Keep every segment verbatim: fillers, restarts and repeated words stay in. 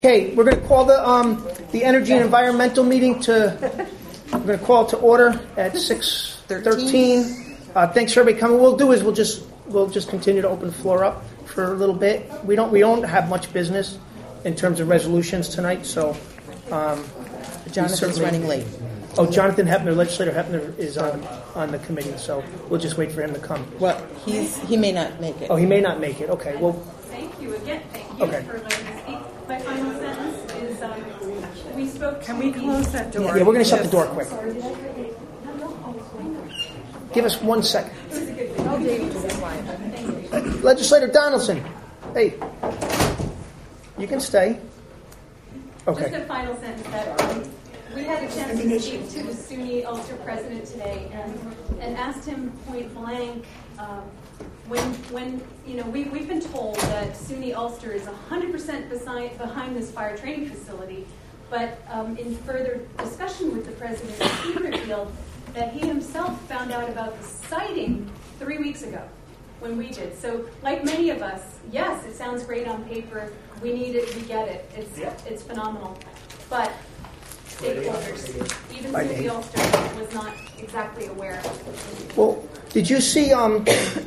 Okay, we're going to call the um, the Energy and Environmental meeting to, we're going to call it to order at six thirteen. Uh, thanks for everybody coming. What we'll do is we'll just we'll just continue to open the floor up for a little bit. We don't we don't have much business in terms of resolutions tonight, so um, Jonathan's running late. Oh, Jonathan Hepner, Legislator Hepner is on on the committee, so we'll just wait for him to come. Well, he's he may not make it. Oh, he may not make it. Okay, well. Thank you again. Thank you okay. for letting me speak. My final sentence is um, we spoke. Can we close that door? Yeah, we're going to shut the door quick. Give us one second. Legislator Donaldson, hey, you can stay. Okay. Just a final sentence that um, we had a chance to speak to the SUNY Ulster president today and and asked him point blank. Um, When, when you know, we, we've been told that SUNY Ulster is one hundred percent beside, behind this fire training facility, but um, in further discussion with the president, he revealed that he himself found out about the siting three weeks ago when we did. So, like many of us, yes, it sounds great on paper. We need it. We get it. It's it's phenomenal. But stakeholders, even SUNY Ulster, was not exactly aware. Well, did you see um,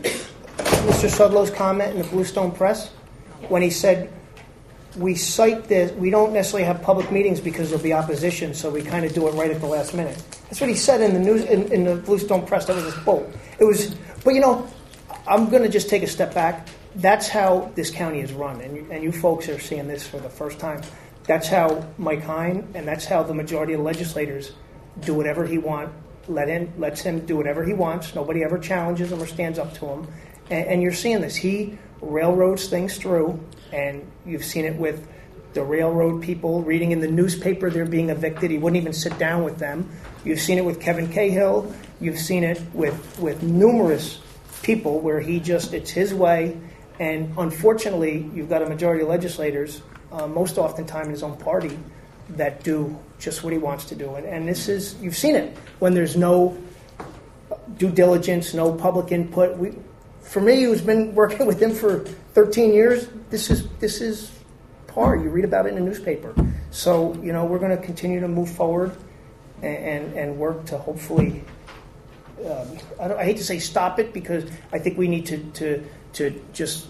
Mister Sudlow's comment in the Bluestone Press when he said, we cite this, we don't necessarily have public meetings because there'll be opposition, so we kind of do it right at the last minute. That's what he said in the news in, in the Bluestone Press. That was his quote. It was, but you know, I'm going to just take a step back. That's how this county is run, and you, and you folks are seeing this for the first time. That's how Mike Hine, and that's how the majority of the legislators do whatever he wants. Let him, lets him do whatever he wants. Nobody ever challenges him or stands up to him. And, and you're seeing this. He railroads things through, and you've seen it with the railroad people reading in the newspaper they're being evicted. He wouldn't even sit down with them. You've seen it with Kevin Cahill. You've seen it with, with numerous people where he just, it's his way. And unfortunately, you've got a majority of legislators, uh, most oftentimes in his own party, that do just what he wants to do. And, and this is, you've seen it, when there's no due diligence, no public input. We, for me, who's been working with him for thirteen years, this is this is par. You read about it in the newspaper. So, you know, we're going to continue to move forward and, and, and work to hopefully, um, I, don't, I hate to say stop it, because I think we need to, to, to just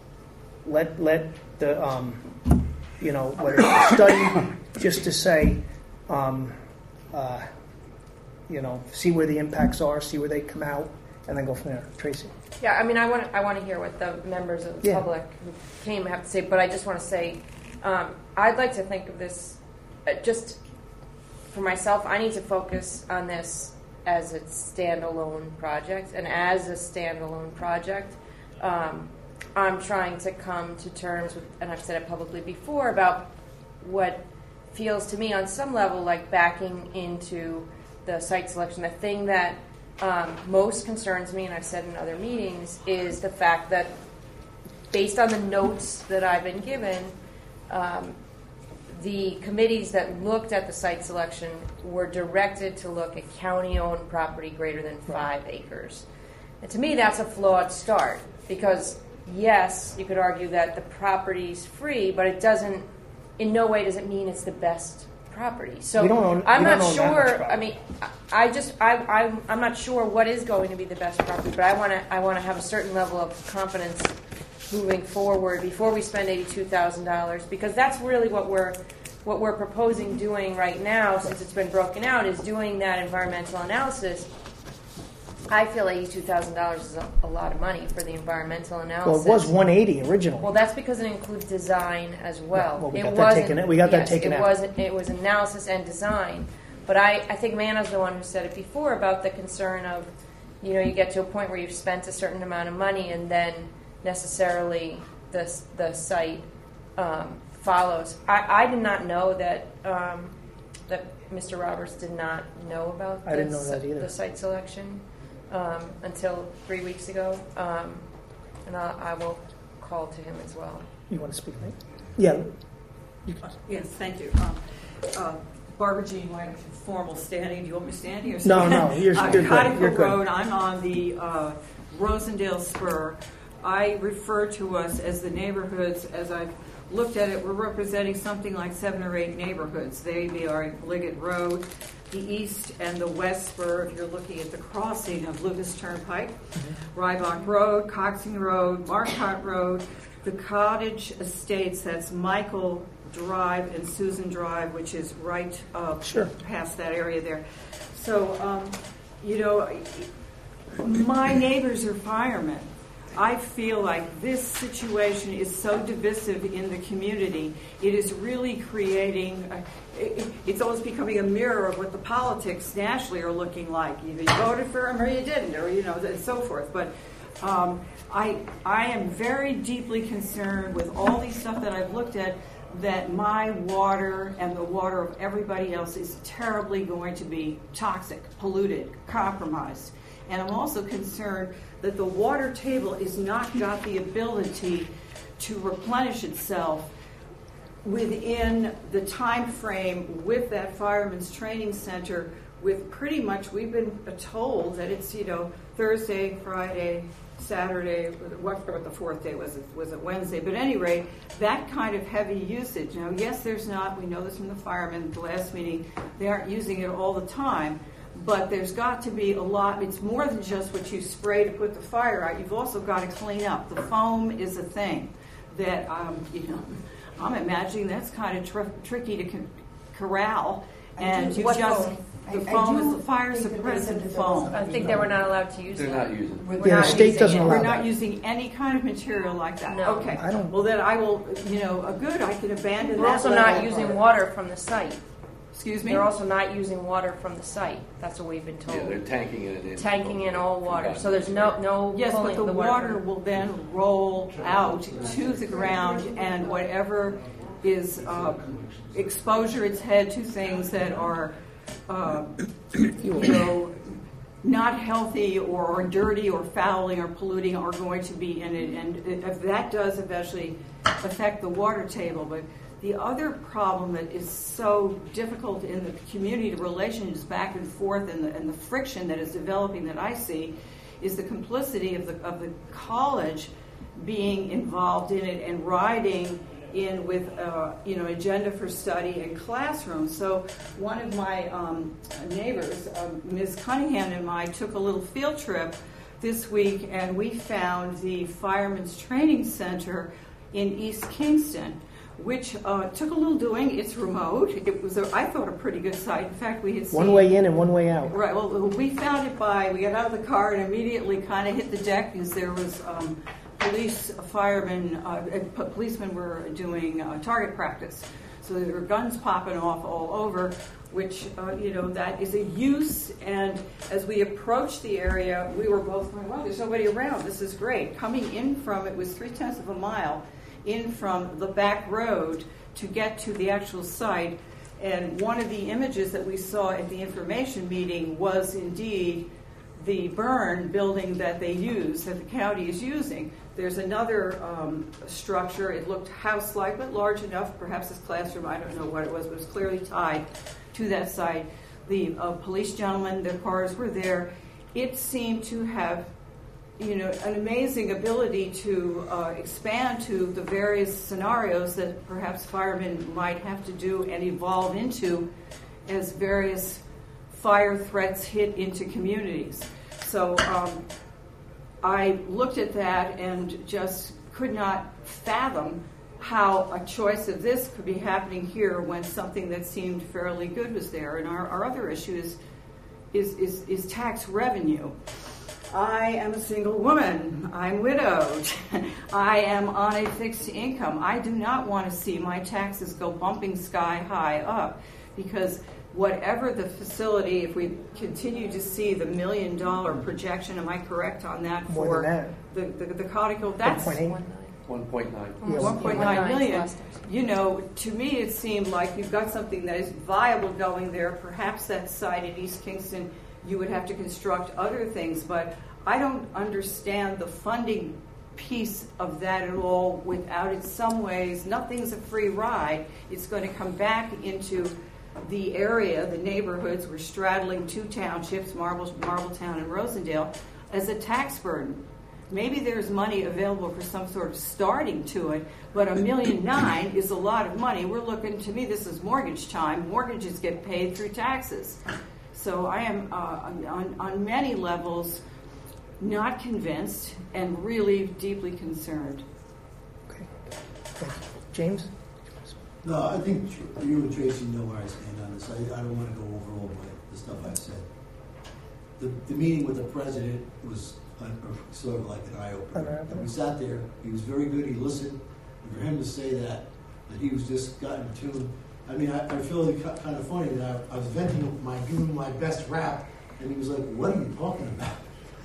let, let the, um, you know, whether it's a study, just to say, um, uh, you know, see where the impacts are, see where they come out, and then go from there. Tracy. Yeah, I mean, I want I want to hear what the members of the yeah. public who came have to say, but I just want to say, um, I'd like to think of this uh, just for myself. I need to focus on this as a standalone project, and as a standalone project, um, I'm trying to come to terms with, and I've said it publicly before, about what feels to me on some level like backing into the site selection. The thing that um, most concerns me, and I've said in other meetings, is the fact that based on the notes that I've been given, um, the committees that looked at the site selection were directed to look at county-owned property greater than five right. acres. And to me, that's a flawed start, because yes, you could argue that the property's free, but it doesn't, in no way does it mean it's the best property. So we don't own, I'm we not don't sure. I mean, I just I I'm, I'm not sure what is going to be the best property, but I want to I want to have a certain level of confidence moving forward before we spend eighty-two thousand dollars, because that's really what we're what we're proposing doing right now, since it's been broken out, is doing that environmental analysis. I feel eighty-two thousand dollars is a, a lot of money for the environmental analysis. Well, it was one hundred eighty originally. Well, that's because it includes design as well. Yeah, well we it got wasn't, that taken. We got yes, that taken it out. Was, it was analysis and design. But I, I think Mana's the one who said it before about the concern of, you know, you get to a point where you've spent a certain amount of money, and then necessarily the the site um, follows. I, I did not know that um, that Mister Roberts did not know about I didn't know that either. the site selection. Um, until three weeks ago, um, and I, I will call to him as well. You want to speak, right? Yeah. Uh, yes, thank you. Um, uh, Barbara Jean White, formal standing. Do you want me standing or no, no, you're, uh, you're good. You're good. Road. I'm on the uh, Rosendale Spur. I refer to us as the neighborhoods, as I've looked at it, we're representing something like seven or eight neighborhoods. They, they are Liggett Road, the east and the west spur, if you're looking at the crossing of Lucas Turnpike, mm-hmm. Rybach Road, Coxing Road, Marcotte Road, the Cottage Estates, that's Michael Drive and Susan Drive, which is right uh, sure. past that area there. So, um, you know, my neighbors are firemen. I feel like this situation is so divisive in the community. It is really creating, a, it, it's almost becoming a mirror of what the politics nationally are looking like. Either you voted for him or you didn't, or, you know, and so forth. But um, I, I am very deeply concerned with all these stuff that I've looked at, that my water and the water of everybody else is terribly going to be toxic, polluted, compromised. And I'm also concerned that the water table has not got the ability to replenish itself within the time frame with that fireman's training center, with pretty much, we've been told that it's, you know, Thursday, Friday, Saturday, what, what the fourth day was, it was it Wednesday, but at any rate, that kind of heavy usage. Now, yes, there's not, we know this from the firemen at the last meeting, they aren't using it all the time, but there's got to be a lot. It's more than just what you spray to put the fire out. You've also got to clean up. The foam is a thing that, um, you know, I'm imagining that's kind of tr- tricky to co- corral. And you What just, foam? the I- I foam do is the fire think that they suppressant said that there foam. was I think they were not allowed to use They're that. not using We're Yeah, not the state using doesn't it. allow We're not that. using any kind of material like that. No. Okay. I don't- Well, then I will, you know, uh, good, I can abandon We're that. also level. not using water from the site. Excuse me? They're also not using water from the site. That's what we've been told. Yeah, they're tanking it in. Tanking in all water. So there's no no Yes, but pulling the the water will then roll out to the ground, and whatever is uh, exposure its head to things that are, uh, you know, not healthy or, or dirty or fouling or polluting are going to be in it, and if that does eventually affect the water table. But the other problem that is so difficult in the community, the relations back and forth, and the, and the friction that is developing that I see, is the complicity of the of the college being involved in it and riding in with uh, you know agenda for study and classrooms. So one of my um, neighbors, uh, Miz Cunningham, and I took a little field trip this week, and we found the Firemen's Training Center in East Kingston, which uh, took a little doing. It's remote. It was, a, I thought, a pretty good site. In fact, we had seen... One way in and one way out. Right. Well, we found it by, we got out of the car and immediately kind of hit the deck because there was um, police, firemen, uh, uh, policemen were doing uh, target practice. So there were guns popping off all over, which, uh, you know, that is a use. And as we approached the area, we were both going, wow, there's nobody around. This is great. Coming in from, it was three-tenths of a mile in from the back road to get to the actual site. And one of the images that we saw at the information meeting was indeed the burn building that they use, that the county is using. There's another um, structure. It looked house-like, but large enough, perhaps this classroom, I don't know what it was, but it was clearly tied to that site. The uh, police gentlemen, their cars were there. It seemed to have you know, an amazing ability to uh, expand to the various scenarios that perhaps firemen might have to do and evolve into as various fire threats hit into communities. So um, I looked at that and just could not fathom how a choice of this could be happening here when something that seemed fairly good was there. And our, our other issue is, is, is, is tax revenue. I am a single woman. I'm widowed. I am on a fixed income. I do not want to see my taxes go bumping sky high up, because whatever the facility, if we continue to see the million dollar projection, am I correct on that? More for than the the, the Conoco? That's one point eight. one point nine. Yeah, one point one nine point nine million. plus. You know, to me it seemed like you've got something that is viable going there. Perhaps that site at East Kingston, you would have to construct other things, but I don't understand the funding piece of that at all without, in some ways, nothing's a free ride. It's going to come back into the area, the neighborhoods. We're straddling two townships, Marble, Marbletown and Rosendale, as a tax burden. maybe there's money available for some sort of starting to it, but a million nine is a lot of money. We're looking, to me, this is mortgage time. Mortgages get paid through taxes. So I am, uh, on, on many levels, not convinced and really deeply concerned. Okay. Thank you. James? No, I think you and Tracy know where I stand on this. I, I don't want to go over all my, the stuff I've said. The, the meeting with the president was uh, sort of like an eye-opener. And we sat there. He was very good. He listened. And for him to say that, that he was just gotten tuned. I mean, I, I feel it kind of funny that I, I was venting my, giving my best rap, and he was like, "What are you talking about?"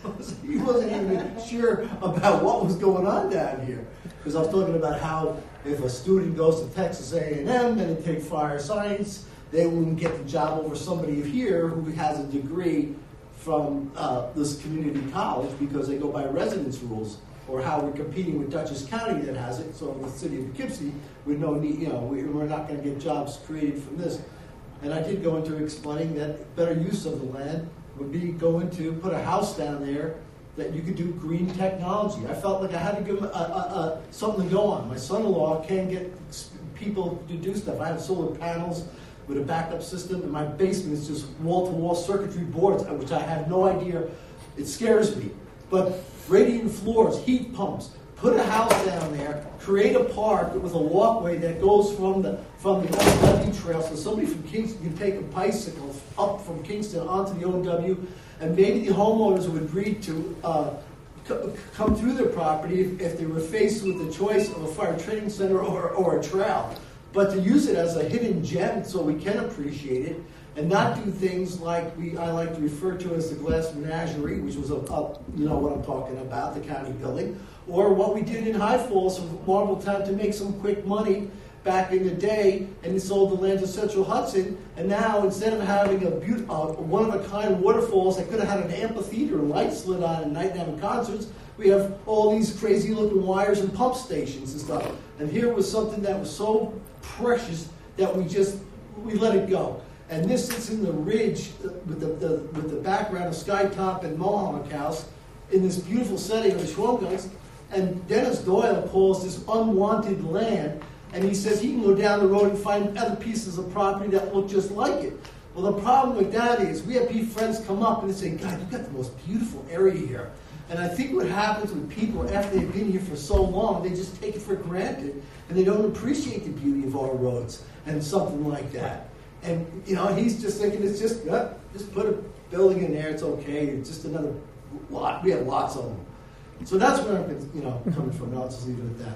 He wasn't even sure about what was going on down here. Because I was talking about how if a student goes to Texas A and M and they take fire science, they wouldn't get the job over somebody here who has a degree from uh, this community college because they go by residence rules, or how we're competing with Dutchess County that has it. So in the city of Poughkeepsie, we no need, you know, we, we're not going to get jobs created from this. And I did go into explaining that better use of the land would be going to put a house down there that you could do green technology. I felt like I had to give them a, a, a, something to go on. My son-in-law can't get people to do stuff. I have solar panels with a backup system, and my basement is just wall-to-wall circuitry boards, which I have no idea. It scares me. But radiant floors, heat pumps, put a house down there, create a park with a walkway that goes from the from the O W trail, so somebody from Kingston can take a bicycle up from Kingston onto the O W, and maybe the homeowners would agree to uh, c- come through their property if, if they were faced with the choice of a fire training center or, or a trail. But to use it as a hidden gem so we can appreciate it, and not do things like we I like to refer to as the Glass Menagerie, which was a, a you know what I'm talking about, the county building, or what we did in High Falls of Marbletown to make some quick money back in the day, and sold the land to Central Hudson. And now instead of having a beautiful, uh, one-of-a-kind waterfalls that could have had an amphitheater and lights lit on at night and having concerts, we have all these crazy-looking wires and pump stations and stuff. And here was something that was so precious that we just we let it go. And this sits in the ridge with the, the with the background of Skytop and Mohawk House in this beautiful setting of the Schwalmguns. And Dennis Doyle calls this unwanted land, and he says he can go down the road and find other pieces of property that look just like it. Well, the problem with that is we have friends come up and they say, "God, you've got the most beautiful area here." And I think what happens with people after they've been here for so long, they just take it for granted, and they don't appreciate the beauty of our roads and something like that. And, you know, he's just thinking it's just, uh, just put a building in there, it's okay, it's just another lot. We have lots of them. So that's where I've been, you know, coming from. Now I'll just leave it at that.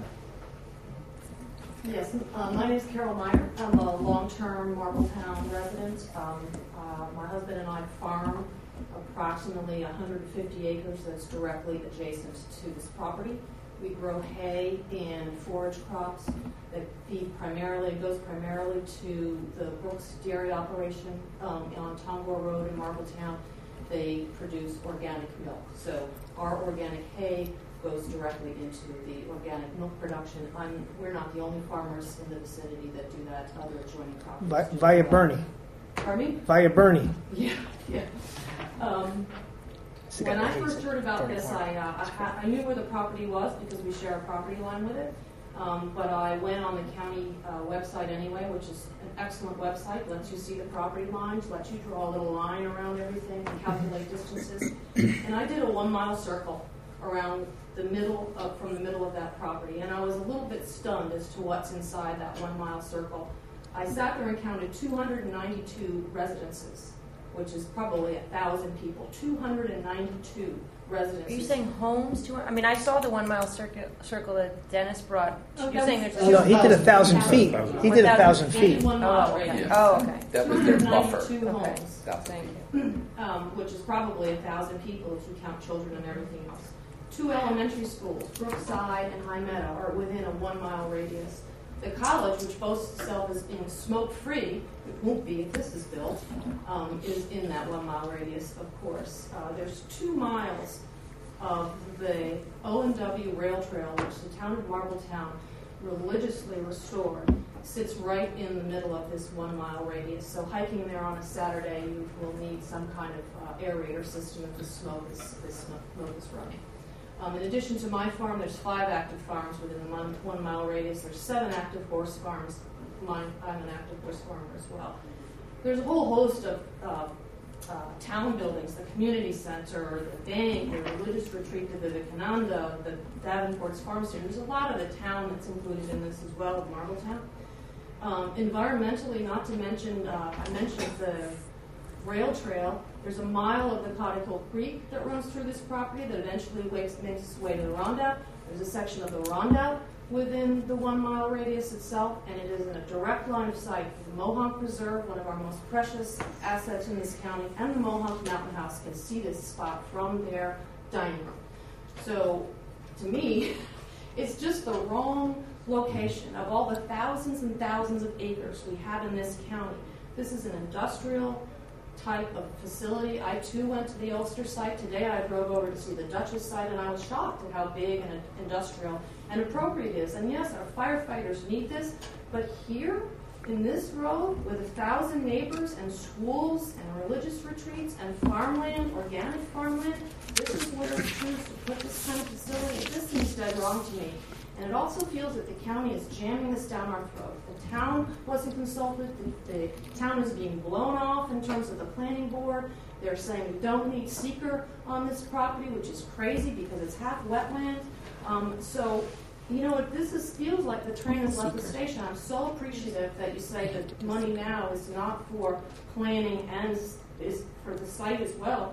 Yes, uh, my name is Carol Meyer. I'm a long-term Marbletown resident. Um, uh, my husband and I farm approximately one hundred fifty acres that's directly adjacent to this property. We grow hay and forage crops that feed primarily, goes primarily to the Brooks Dairy operation um, on Tongor Road in Marbletown. They produce organic milk. So our organic hay goes directly into the organic milk production. I'm, we're not the only farmers in the vicinity that do that. Other adjoining properties. Vi- via Bernie. Pardon me? Via Bernie. Yeah, yeah. Um, when I first heard about this, I, uh, I I knew where the property was because we share a property line with it. Um, but I went on the county uh, website anyway, which is an excellent website. Lets you see the property lines, lets you draw a little line around everything and calculate distances. And I did a one-mile circle around the middle of, from the middle of that property, and I was a little bit stunned as to what's inside that one-mile circle. I sat there and counted two hundred ninety-two residences, which is probably a thousand people. two hundred ninety-two residences. Are you saying homes? To, I mean, I saw the one mile circle, circle that Dennis brought. Oh, You're saying there's No, he did a thousand feet. He did a thousand feet. One mile Oh, radius. oh, okay. That was their buffer. two hundred ninety-two Okay. homes, Thank you. um, which is probably a thousand people if you count children and everything else. Two elementary schools, Brookside and High Meadow, are within a one-mile radius. The college, which boasts itself as being smoke-free, it won't be if this is built, um, is in that one-mile radius, of course. Uh, there's two miles of the O and W rail trail, which the town of Marbletown religiously restored, sits right in the middle of this one-mile radius. So hiking there on a Saturday, you will need some kind of uh, aerator system if the smoke is, the smoke is running. Um, in addition to my farm, there's five active farms within the one, one mile radius. There's seven active horse farms. Mine, I'm an active horse farmer as well. There's a whole host of uh, uh, town buildings, the community center, the bank, the religious retreat, the Vivekananda, the Davenport's pharmacy. There's a lot of the town that's included in this as well, of Marbletown. Um, environmentally, not to mention, uh, I mentioned the rail trail. There's a mile of the Cotticle Creek that runs through this property that eventually wakes, makes its way to the Rondout. There's a section of the Rondout within the one mile radius itself, and it is in a direct line of sight for the Mohonk Preserve, one of our most precious assets in this county, and the Mohonk Mountain House can see this spot from their dining room. So, to me, it's just the wrong location of all the thousands and thousands of acres we have in this county. This is an industrial type of facility. I too went to the Ulster site today. I drove over to see the Dutchess site, and I was shocked at how big and industrial and appropriate it is. And yes, our firefighters need this, but here in this road with a thousand neighbors and schools and religious retreats and farmland, organic farmland, this is where we choose to put this kind of facility. This seems dead wrong to me. And it also feels that the county is jamming this down our throat. The town wasn't consulted. The, the town is being blown off in terms of the planning board. They're saying we don't need seeker on this property, which is crazy because it's half wetland. Um, so, you know, it, this is, feels like the train has left the station. I'm so appreciative that you say that money now is not for planning and is, is for the site as well,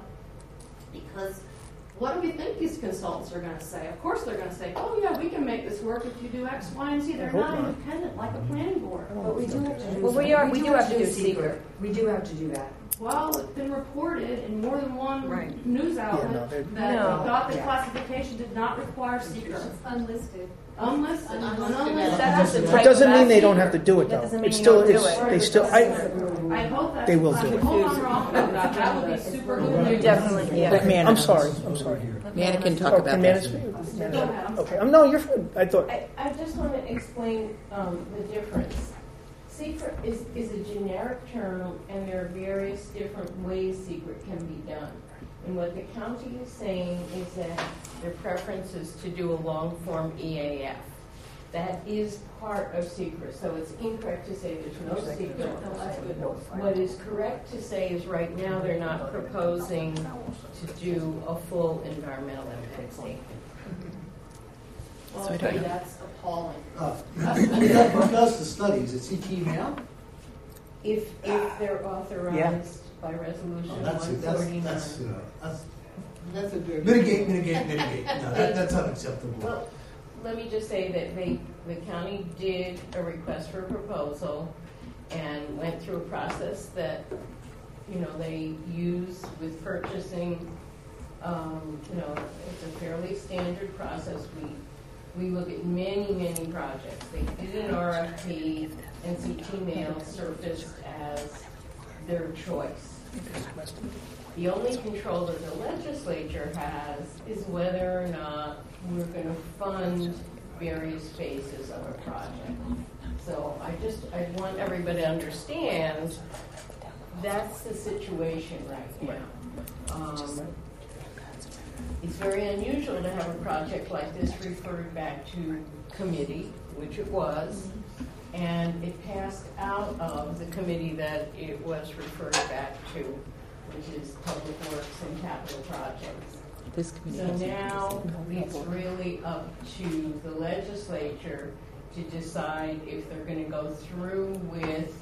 because what do we think these consultants are going to say? Of course they're going to say, oh, yeah, we can make this work if you do X, Y, and Z. They're not independent like a planning board. But we do have to do Well, we are- we do have to do secret. We do have to do that. Well, it's been reported in more than one Right. news outlet Yeah, no, they're- that No. they thought the Yeah. classification did not require seeker. It's unlisted. Unlisted, Unlisted. unlisted. That has to It type doesn't that mean they don't secret. have to do it, That though. doesn't mean It's you still, don't do it's, it. they still, I, I hope that's They will I do it. hope I'm wrong about that. That would be super good news. Definitely, yeah. But man, I'm sorry, I'm sorry. Manna can talk Oh, about can that. Manna speak? Go ahead. I'm Okay, um, no, you're fine. I thought, I, I just want to explain um, the difference. Secret is, is a generic term, and there are various different ways secret can be done. And what the county is saying is that their preference is to do a long-form E A F. That is part of secret, so it's incorrect to say there's no secret. What is correct to say is right now they're not proposing to do a full environmental impact statement. Well, So I don't know. that's appalling. Uh, Who does the studies? It's E T mail? If, if they're authorized by resolution Oh, that's, one that's, forty-nine. that's, uh, that's, That's a good. mitigate, mitigate, mitigate. No, that, that's unacceptable. Well, let me just say that they, the county did a request for a proposal and went through a process that, you know, they use with purchasing. Um, you know, it's a fairly standard process. We we look at many, many projects. They did an R F P, and C T mail surfaced as their choice. The only control that the legislature has is whether or not we're going to fund various phases of a project. So I just, I want everybody to understand that's the situation right now. Um, it's very unusual to have a project like this referred back to committee, which it was, and it passed out of the committee that it was referred back to, which is Public Works and Capital Projects. This committee So has- now it's really up to the legislature to decide if they're going to go through with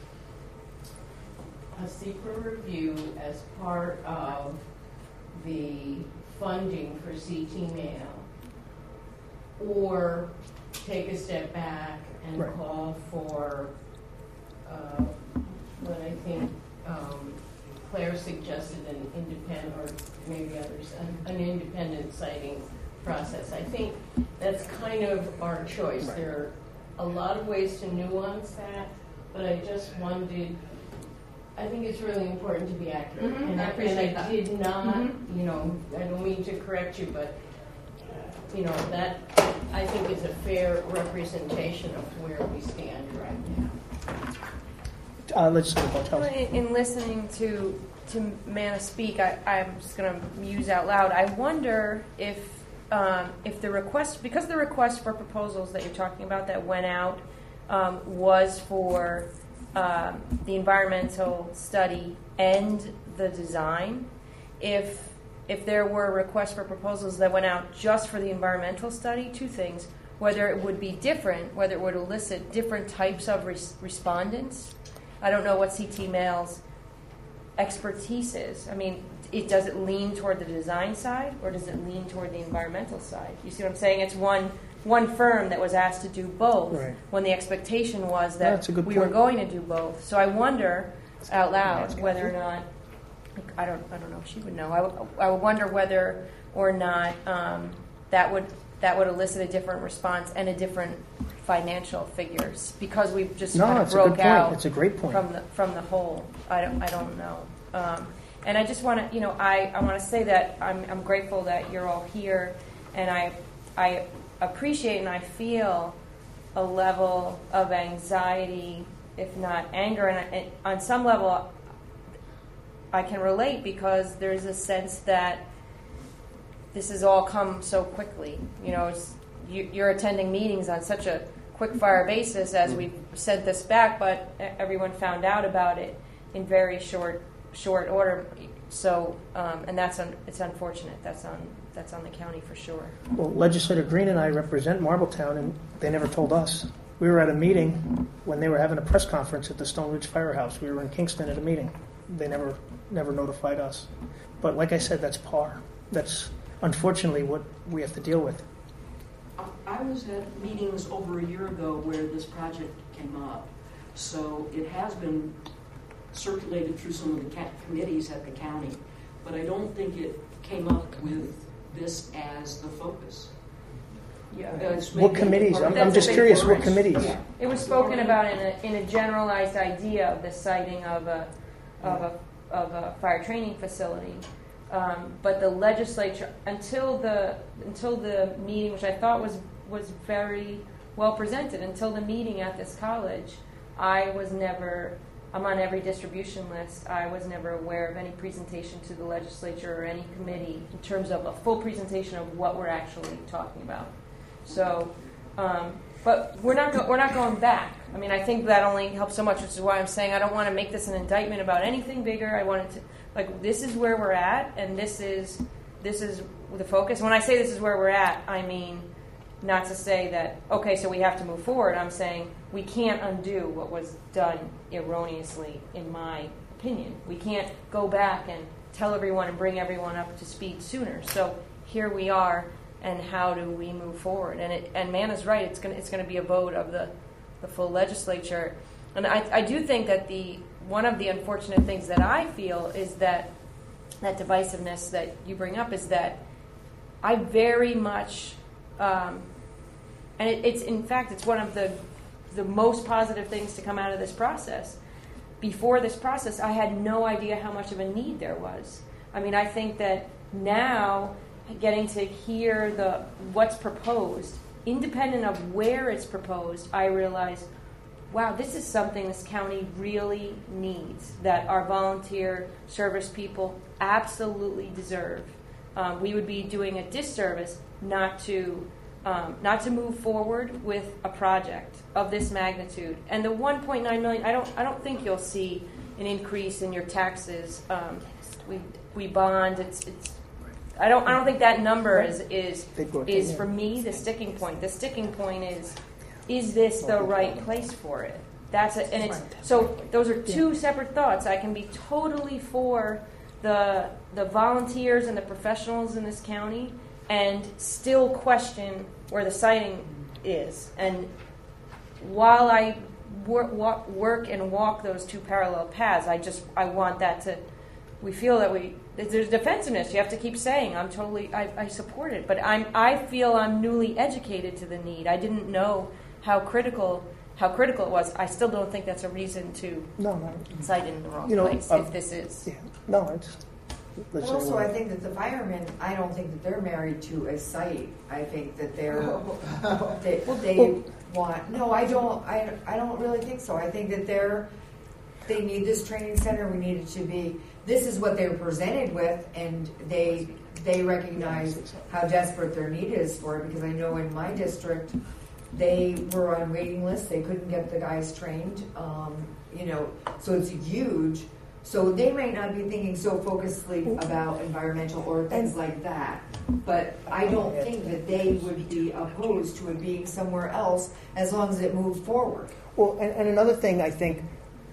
a secret review as part of the funding for C T mail, or take a step back and Right. call for uh, what I think um, Claire suggested, an independent, or maybe others, an, an independent citing process. I think that's kind of our choice. Right. There are a lot of ways to nuance that, but I just wanted, I think it's really important to be accurate. Mhm, and, I appreciate and I that. did not, Mhm. you know, I don't mean to correct you, but, you know, that I think is a fair representation of where we stand right now. uh, legislative Well, Bartels. in, in listening to to Manna speak, I, I'm just going to muse out loud. I wonder if um, if the request, because the request for proposals that you're talking about that went out um, was for um, the environmental study and the design, if if there were requests for proposals that went out just for the environmental study, two things: whether it would be different, whether it would elicit different types of res- respondents. I don't know what C T Mail's expertise is. I mean, it does it lean toward the design side, or does it lean toward the environmental side? You see what I'm saying? It's one one firm that was asked to do both, Right. when the expectation was Yeah, that that's a good we point. were going to do both. So I wonder out loud whether or not I don't I don't know if she would know. I, w- I would wonder whether or not um, that would that would elicit a different response and a different financial figures, because we just No, kind of it's a good broke point. out It's a great point. from the from the whole. I don't I don't know. Um, and I just want to you know I, I want to say that I'm I'm grateful that you're all here, and I I appreciate and I feel a level of anxiety, if not anger, and, and on some level I can relate, because there's a sense that this has all come so quickly. You know, it's, you, you're attending meetings on such a quick fire basis as we sent this back, but everyone found out about it in very short short order. So, um, and that's un, it's unfortunate. That's on that's on the county for sure. Well, Legislator Green and I represent Marbletown, and they never told us. We were at a meeting when they were having a press conference at the Stone Ridge Firehouse. We were in Kingston at a meeting. They never never notified us. But like I said, that's par. That's unfortunately what we have to deal with. I was at meetings over a year ago where this project came up. So it has been circulated through some of the ca- committees at the county. But I don't think it came up with this as the focus. Yeah. Uh, it's What maybe committees? part- I'm, That's I'm a just big curious. What part. committees? Yeah. It was spoken about in a in a generalized idea of the siting of a of a of a fire training facility, um, but the legislature, until the until the meeting, which I thought was was very well presented, until the meeting at this college, I was never. I'm on every distribution list. I was never aware of any presentation to the legislature or any committee in terms of a full presentation of what we're actually talking about. So, um, but we're not go- we're not going back. I mean, I think that only helps so much, which is why I'm saying I don't want to make this an indictment about anything bigger. I wanted to like this is where we're at, and this is this is the focus. When I say this is where we're at, I mean not to say that okay, so we have to move forward. I'm saying we can't undo what was done erroneously, in my opinion. We can't go back and tell everyone and bring everyone up to speed sooner. So here we are. And how do we move forward? And it, and Mana's right. It's going it's going to be a vote of the, the full legislature. And I, I do think that the one of the unfortunate things that I feel is that that divisiveness that you bring up is that I very much, um, and it, it's in fact it's one of the the most positive things to come out of this process. Before this process, I had no idea how much of a need there was. I mean, I think that now, getting to hear the what's proposed, independent of where it's proposed, I realized, wow, this is something this county really needs, that our volunteer service people absolutely deserve. Um, we would be doing a disservice not to um, not to move forward with a project of this magnitude. And the one point nine million, I don't I don't think you'll see an increase in your taxes. Um, we we bond. It's it's. I don't. I don't think that number is is is for me the sticking point. The sticking point is, is this the right place for it? That's it. And it's so. Those are two separate thoughts. I can be totally for the the volunteers and the professionals in this county, and still question where the siting is. And while I work, walk, work and walk those two parallel paths, I just I want that to. We feel that we. There's defensiveness. You have to keep saying, I'm totally, I, I support it. But I'm, I feel I'm newly educated to the need. I didn't know how critical, how critical it was. I still don't think that's a reason to no, no. cite in the wrong you know, place, um, if this is. Yeah. No, it's... But also, I think that the firemen, I don't think that they're married to a site. I think that they're, they, they want, no, I don't, I, I don't really think so. I think that they're, they need this training center, we need it to be, this is what they were presented with, and they they recognize how desperate their need is for it, because I know in my district, they were on waiting lists, they couldn't get the guys trained, um, you know, so it's huge. So they might not be thinking so focusedly about environmental or things like that, but I don't think that they would be opposed to it being somewhere else as long as it moved forward. Well, and, and another thing, I think,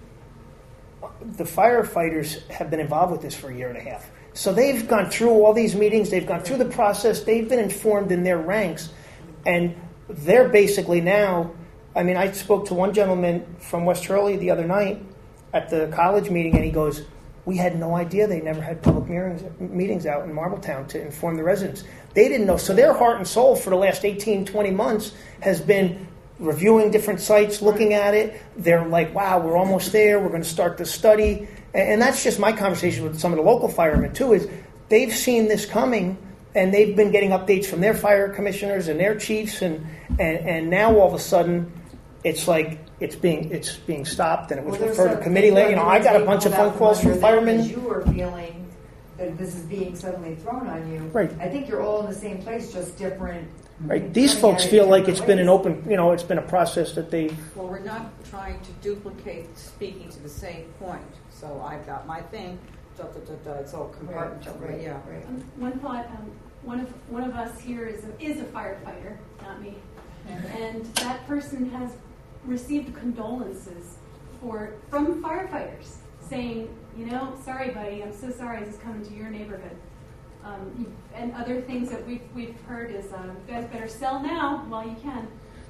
the firefighters have been involved with this for a year and a half. So they've gone through all these meetings, they've gone through the process, they've been informed in their ranks, and they're basically now, I mean, I spoke to one gentleman from West Hurley the other night at the college meeting, and he goes, we had no idea they never had public meetings, meetings out in Marbletown to inform the residents. They didn't know. So their heart and soul for the last eighteen, twenty months has been reviewing different sites, looking at it. They're like, wow, we're almost there. We're going to start the study. And, and that's just my conversation with some of the local firemen, too, is they've seen this coming, and they've been getting updates from their fire commissioners and their chiefs, and, and, and now all of a sudden it's like it's being it's being stopped, and it was Well, referred to some- committee. there's You know, some I got a things bunch of they phone pulled calls out from from under them firemen. as you were feeling that this is being suddenly thrown on you. Right. I think you're all in the same place, just different. Right. These coming folks at it feel like different it's been an ways. open, you know, it's been a process that they've. Well, we're not trying to duplicate speaking to the same point. So I've got my thing, da, da, da, da, it's all compartmental, Right, right? Yeah. right. Um, One thought, um, one of, one of us here is a, is a firefighter, not me. And that person has received condolences for, from firefighters saying, you know, sorry buddy, I'm so sorry this is coming to your neighborhood. Um, you- and other things that we've, we've heard is, um, you guys better sell now while you can.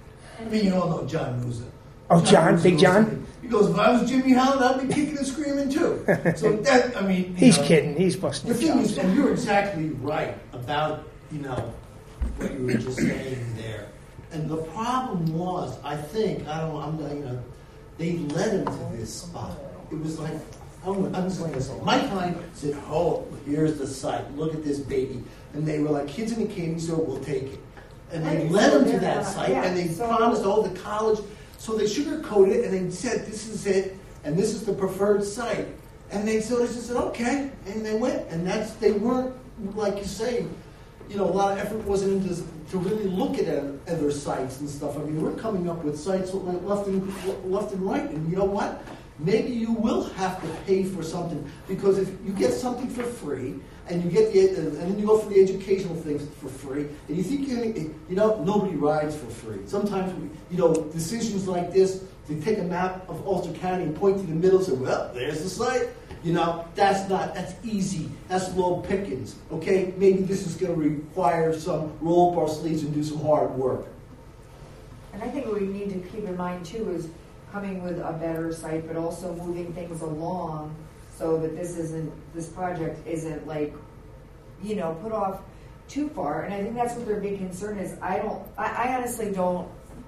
I And mean, you all know John Musa. Oh, John, Musa Big goes, John? He goes, if I was Jimmy Howland, I'd be kicking and screaming too. So that, I mean, you He's know, kidding. He's busting The his thing chops. is, and you're exactly right about, you know, what you were just saying there. And the problem was, I think, I don't, I'm not, you know, they led him to this spot. It was like, I'm, I'm just going to say, my client said, oh, here's the site. Look at this baby. And they were like kids in a candy store, we'll take it. And they Right, led so him to they're that not- site, yeah, and they so- promised, oh, the college. So they sugarcoated it, and they said, this is it, and this is the preferred site. And they so they just said, okay, and they went. And that's, they weren't, like you say, you know, a lot of effort wasn't into to really look at other sites and stuff. I mean, we're coming up with sites left and left and right, and you know what? Maybe you will have to pay for something, because if you get something for free and you get the and then you go for the educational things for free, and you think you're gonna, you know, nobody rides for free. Sometimes we, you know, decisions like this, they take a map of Ulster County and point to the middle and say, well, there's the site. You know, that's not, that's easy. That's low pickings. Okay, maybe this is going to require some roll up our sleeves and do some hard work. And I think what we need to keep in mind too is coming with a better site, but also moving things along so that this isn't, this project isn't like, you know, put off too far. And I think that's what their big concern is. I don't, I, I honestly don't,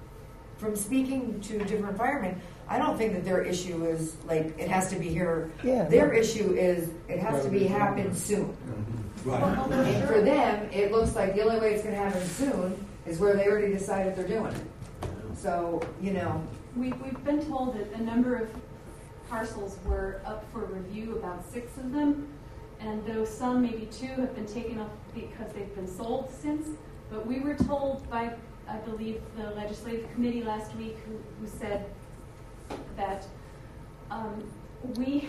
from speaking to different firemen, I don't think that their issue is like, it has to be here. Yeah, Their no. issue is, it has to be happen soon. Right. And for them, it looks like the only way it's gonna happen soon is where they already decided they're doing it. So, you know, we, we've been told that a number of parcels were up for review, about six of them, and though some, maybe two, have been taken off because they've been sold since, but we were told by, I believe, the legislative committee last week who, who said that um, we,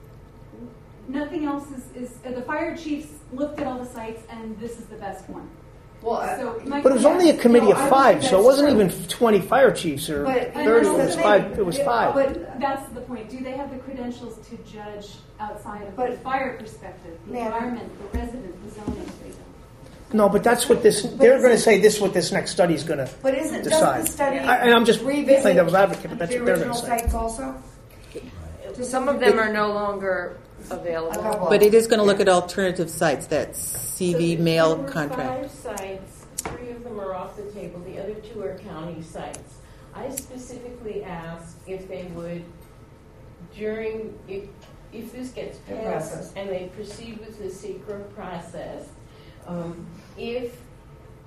nothing else is, is uh, the fire chiefs looked at all the sites and this is the best one. well, I- So my- But it was only a committee No, of I don't five, think so it that's wasn't true. even twenty fire chiefs or But- thirty. It And was that's five. the It was thing. five. But That's the point. Do they have the credentials to judge outside of the But- fire perspective, the Ma'am. environment, the resident, the zoning? They don't. No, but that's what this. They're going to say this is what this next study is going to But isn't, does decide. the study I, and I'm just revisit playing devil's advocate, but that's the what they're going original to say. sites also? Some of them are no longer A available. couple. But it is going to look at alternative sites, that C V So mail there were contract. five sites, three of them are off the table, the other two are county sites. I specifically asked if they would, during, if, if this gets The passed process. and they proceed with the secret process, um, if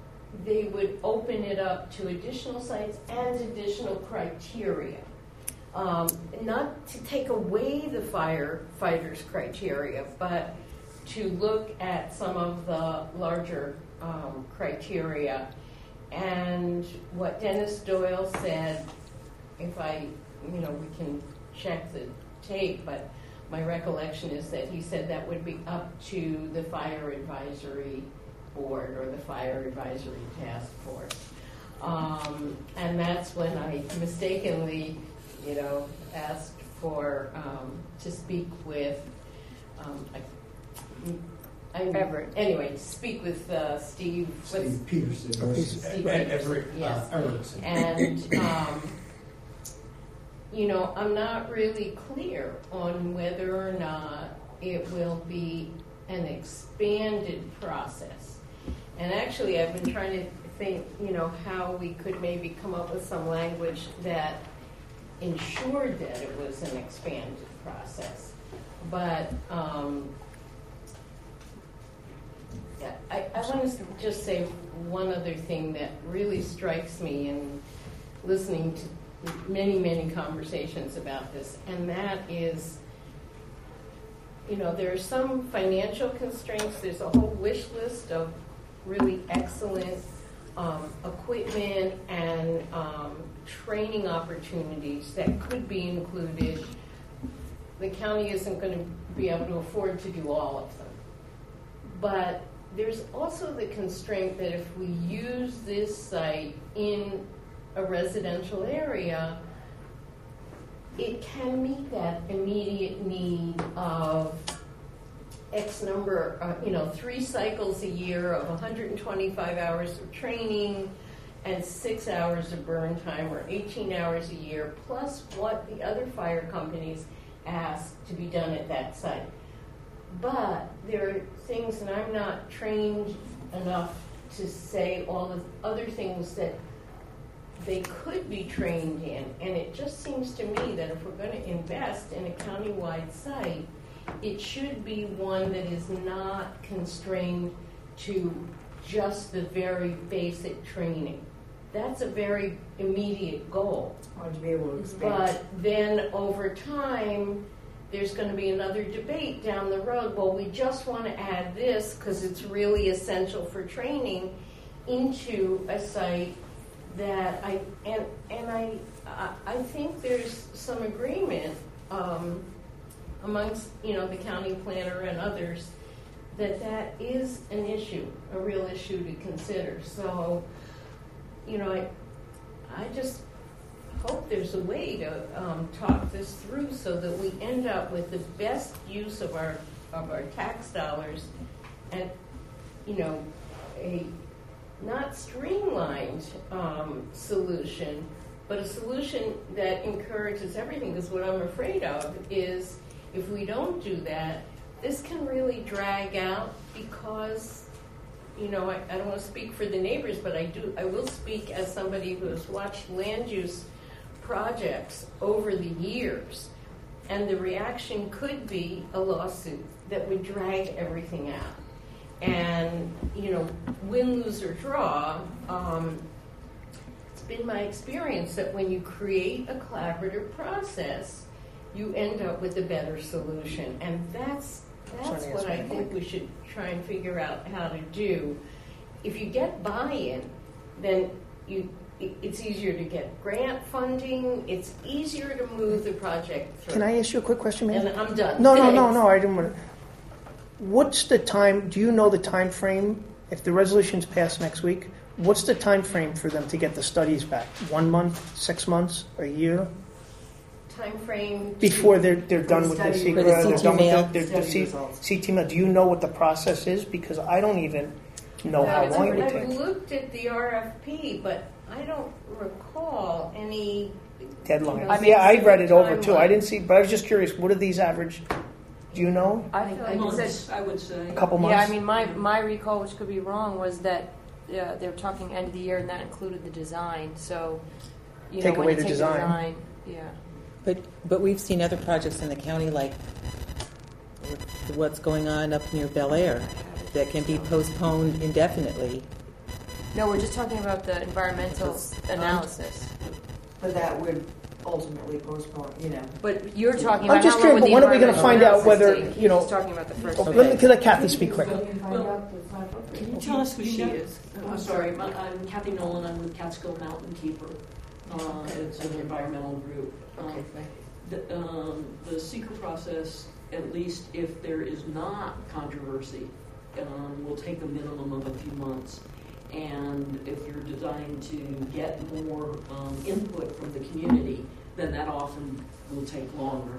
they would open it up to additional sites and additional criteria. Um, not to take away the firefighters' criteria, but to look at some of the larger um, criteria. And what Dennis Doyle said, if I, you know, we can check the tape, but my recollection is that he said that would be up to the Fire Advisory Board or the Fire Advisory Task Force. Um, and that's when I mistakenly, you know, asked for um, to speak with, um, I, I, Everett. Anyway, speak with uh, Steve. Steve with, Peterson. Steve Everett, Peterson, yes. uh, Erickson. And, um, you know, I'm not really clear on whether or not it will be an expanded process. And actually, I've been trying to think, you know, how we could maybe come up with some language that ensured that it was an expanded process. But um, yeah, I, I want to just say one other thing that really strikes me in listening to many, many conversations about this, and that is, you know, there are some financial constraints. There's a whole wish list of really excellent um, equipment and um, training opportunities that could be included. The county isn't going to be able to afford to do all of them. But there's also the constraint that if we use this site in a residential area, it can meet that immediate need of X number, uh, you know, three cycles a year of one hundred twenty-five hours of training and six hours of burn time, or eighteen hours a year, plus what the other fire companies ask to be done at that site. But there are things, and I'm not trained enough to say all the other things that they could be trained in. And it just seems to me that if we're going to invest in a county-wide site, it should be one that is not constrained to just the very basic training. That's a very immediate goal. Or to be able to expand. But then over time, there's going to be another debate down the road. Well, we just want to add this because it's really essential for training into a site that I and and I I think there's some agreement um, amongst, you know, the county planner and others that that is an issue, a real issue to consider. So, you know, I I just hope there's a way to um, talk this through so that we end up with the best use of our of our tax dollars, and, you know, a not streamlined um, solution, but a solution that encourages everything. Because what I'm afraid of is if we don't do that, this can really drag out because, you know, I, I don't want to speak for the neighbors, but I do. I will speak as somebody who has watched land use projects over the years, and the reaction could be a lawsuit that would drag everything out. And, you know, win, lose, or draw, um, it's been my experience that when you create a collaborative process, you end up with a better solution. And that's that's what I think we should try and figure out how to do. If you get buy-in, then you it, it's easier to get grant funding. It's easier to move the project through. Can I ask you a quick question, ma'am? And I'm done. No, no, no, no. I didn't want to. What's the time? Do you know the time frame? If the resolution's passed next week, what's the time frame for them to get the studies back? One month, six months, a year? Time frame Before they're they're done with the study- secret, For the they're done with the, Study the C- results. C T M A. Do you know what the process is? Because I don't even know how I've- long it would I've take. looked at the R F P, but I don't recall any Deadline. I mean, Yeah, I read it over too. timeline. I didn't see, but I was just curious. What are these average? Do you know? I feel like it Months, said, I would say. A couple yeah, months. I mean, my, my recall, which could be wrong, was that uh, they were talking end of the year, and that included the design. So, you Take know, when away you the take design. the design, yeah. But but we've seen other projects in the county, like what's going on up near Bel Air, that can be postponed indefinitely. No, we're just talking about the environmental analysis. But that would ultimately postpone, you know. But you're talking I'm about just how long curious, would but the when are we gonna environmental find out analysis whether, take? you know- He's talking about the first. Okay, let me let Kathy speak quick. Can you tell us who she is? I'm sorry, my- I'm Kathy Nolan, I'm with Catskill Mountain Keeper. Uh, It's an environmental group. Um, The um, the seeker process, at least if there is not controversy, um, will take a minimum of a few months. And if you're designed to get more um, input from the community, then that often will take longer.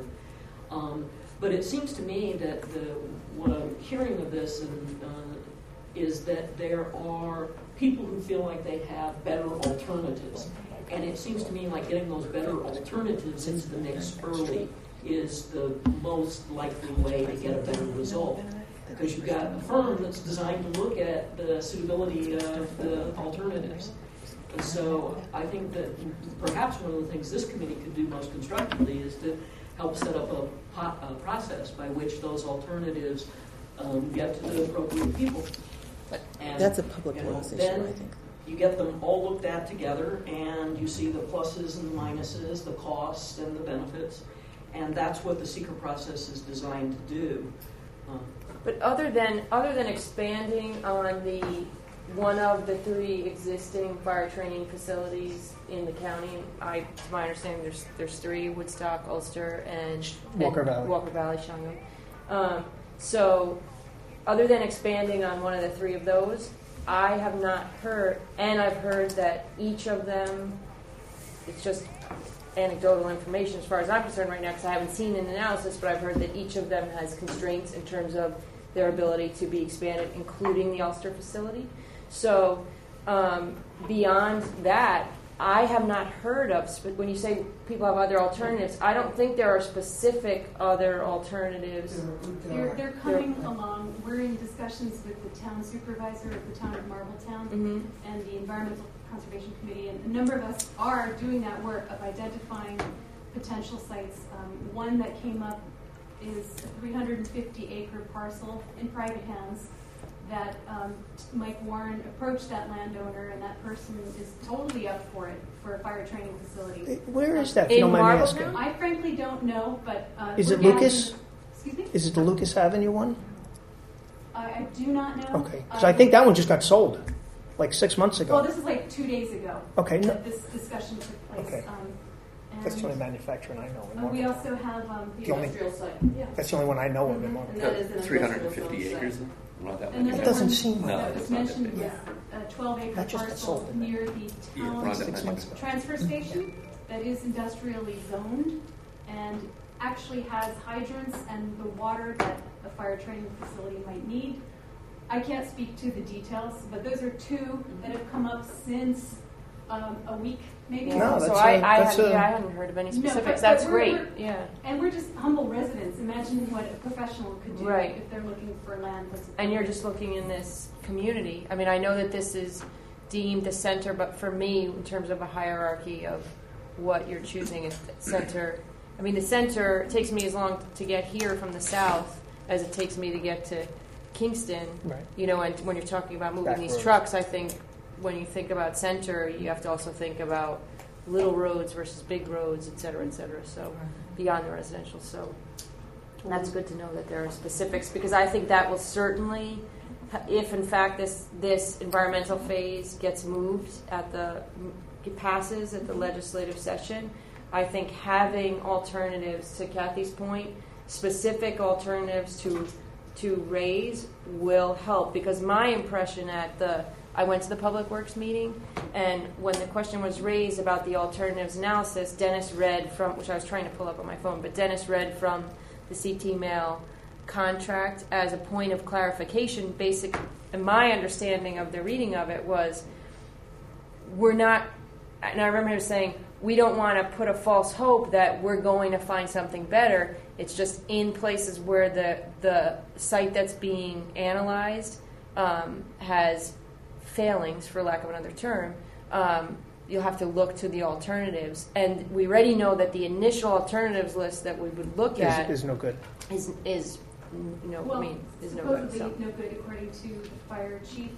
Um, But it seems to me that the, what I'm hearing of this and, uh, is that there are people who feel like they have better alternatives. And it seems to me like getting those better alternatives into the mix early is the most likely way to get a better result. Because you've got a firm that's designed to look at the suitability of the alternatives. And so I think that perhaps one of the things this committee could do most constructively is to help set up a, po- a process by which those alternatives um, get to the appropriate people. And, That's a public you know, works issue, then I think. You get them all looked at together, and you see the pluses and the minuses, the costs and the benefits, and that's what the seeker process is designed to do. Um, But other than other than expanding on the one of the three existing fire training facilities in the county, I, to my understanding, there's there's three: Woodstock, Ulster, and Walker and Valley. Walker Valley, Shanghai. Um, so, other than expanding on one of the three of those, I have not heard, and I've heard that each of them, it's just anecdotal information as far as I'm concerned right now, because I haven't seen an analysis, but I've heard that each of them has constraints in terms of their ability to be expanded, including the Ulster facility. So um, beyond that, I have not heard of, sp- when you say people have other alternatives, I don't think there are specific other alternatives. They're, they're coming along. We're in discussions with the town supervisor of the town of Marbletown Mhm. and the Environmental Conservation Committee, and a number of us are doing that work of identifying potential sites. Um, one that came up is a three hundred fifty acre parcel in private hands that um, Mike Warren approached that landowner, and that person is totally up for it for a fire training facility. Where is that, if you In don't mind me Marbletown? asking? I frankly don't know, but uh, Is we're it gathering- Lucas? Excuse me. Is it the Lucas Avenue one? I, I do not know. Okay, because Uh, I think that one just got sold, like six months Well, ago. this is like two days ago. Okay, no, that this discussion took place. Okay. Um, and, that's the only manufacturing I know. in uh, we Marlboro. also have um, the The only- Industrial site. yeah. That's the only one I know of in Mhm. Marlboro. And that is an three hundred industrial fifty zone acres, site. not that And much. then It doesn't one seem No, like that it's was not that mentioned big. was a twelve acre That just got parcel sold, didn't it? near the Yeah, town around that Six much. months ago. transfer station that is industrially zoned and actually has hydrants and the water that a fire training facility might need. I can't speak to the details, but those are two that have come up since um, a week, maybe. No, so that's I, a- I, that's had, a- yeah, I hadn't heard of any No, but- specifics. but That's we're- great. we're- Yeah. And we're just humble residents. Imagine what a professional could do Right. if they're looking for land. that's- And you're just looking in this community. I mean, I know that this is deemed the center, but for me, in terms of a hierarchy of what you're choosing as center, I mean, the center takes me as long to get here from the south as it takes me to get to Kingston. Right. You know, and when you're talking about moving Back these roads. trucks, I think when you think about center, you have to also think about little roads versus big roads, et cetera, et cetera. So beyond the residential. So that's good to know that there are specifics, because I think that will certainly, if in fact this this environmental phase gets moved at the it passes at the legislative session, I think having alternatives, to Kathy's point, specific alternatives to to raise will help, because my impression at the I went to the Public Works meeting, and when the question was raised about the alternatives analysis, Dennis read from, which I was trying to pull up on my phone, but Dennis read from the C T Mail contract as a point of clarification. Basic, and my understanding of the reading of it was, we're not, and I remember him saying, we don't want to put a false hope that we're going to find something better. It's just in places where the the site that's being analyzed um, has failings, for lack of another term, um, you'll have to look to the alternatives. And we already know that the initial alternatives list that we would look Is, at is no good. is is no, Well, I mean, is no good. supposedly So. no good according to the fire chief's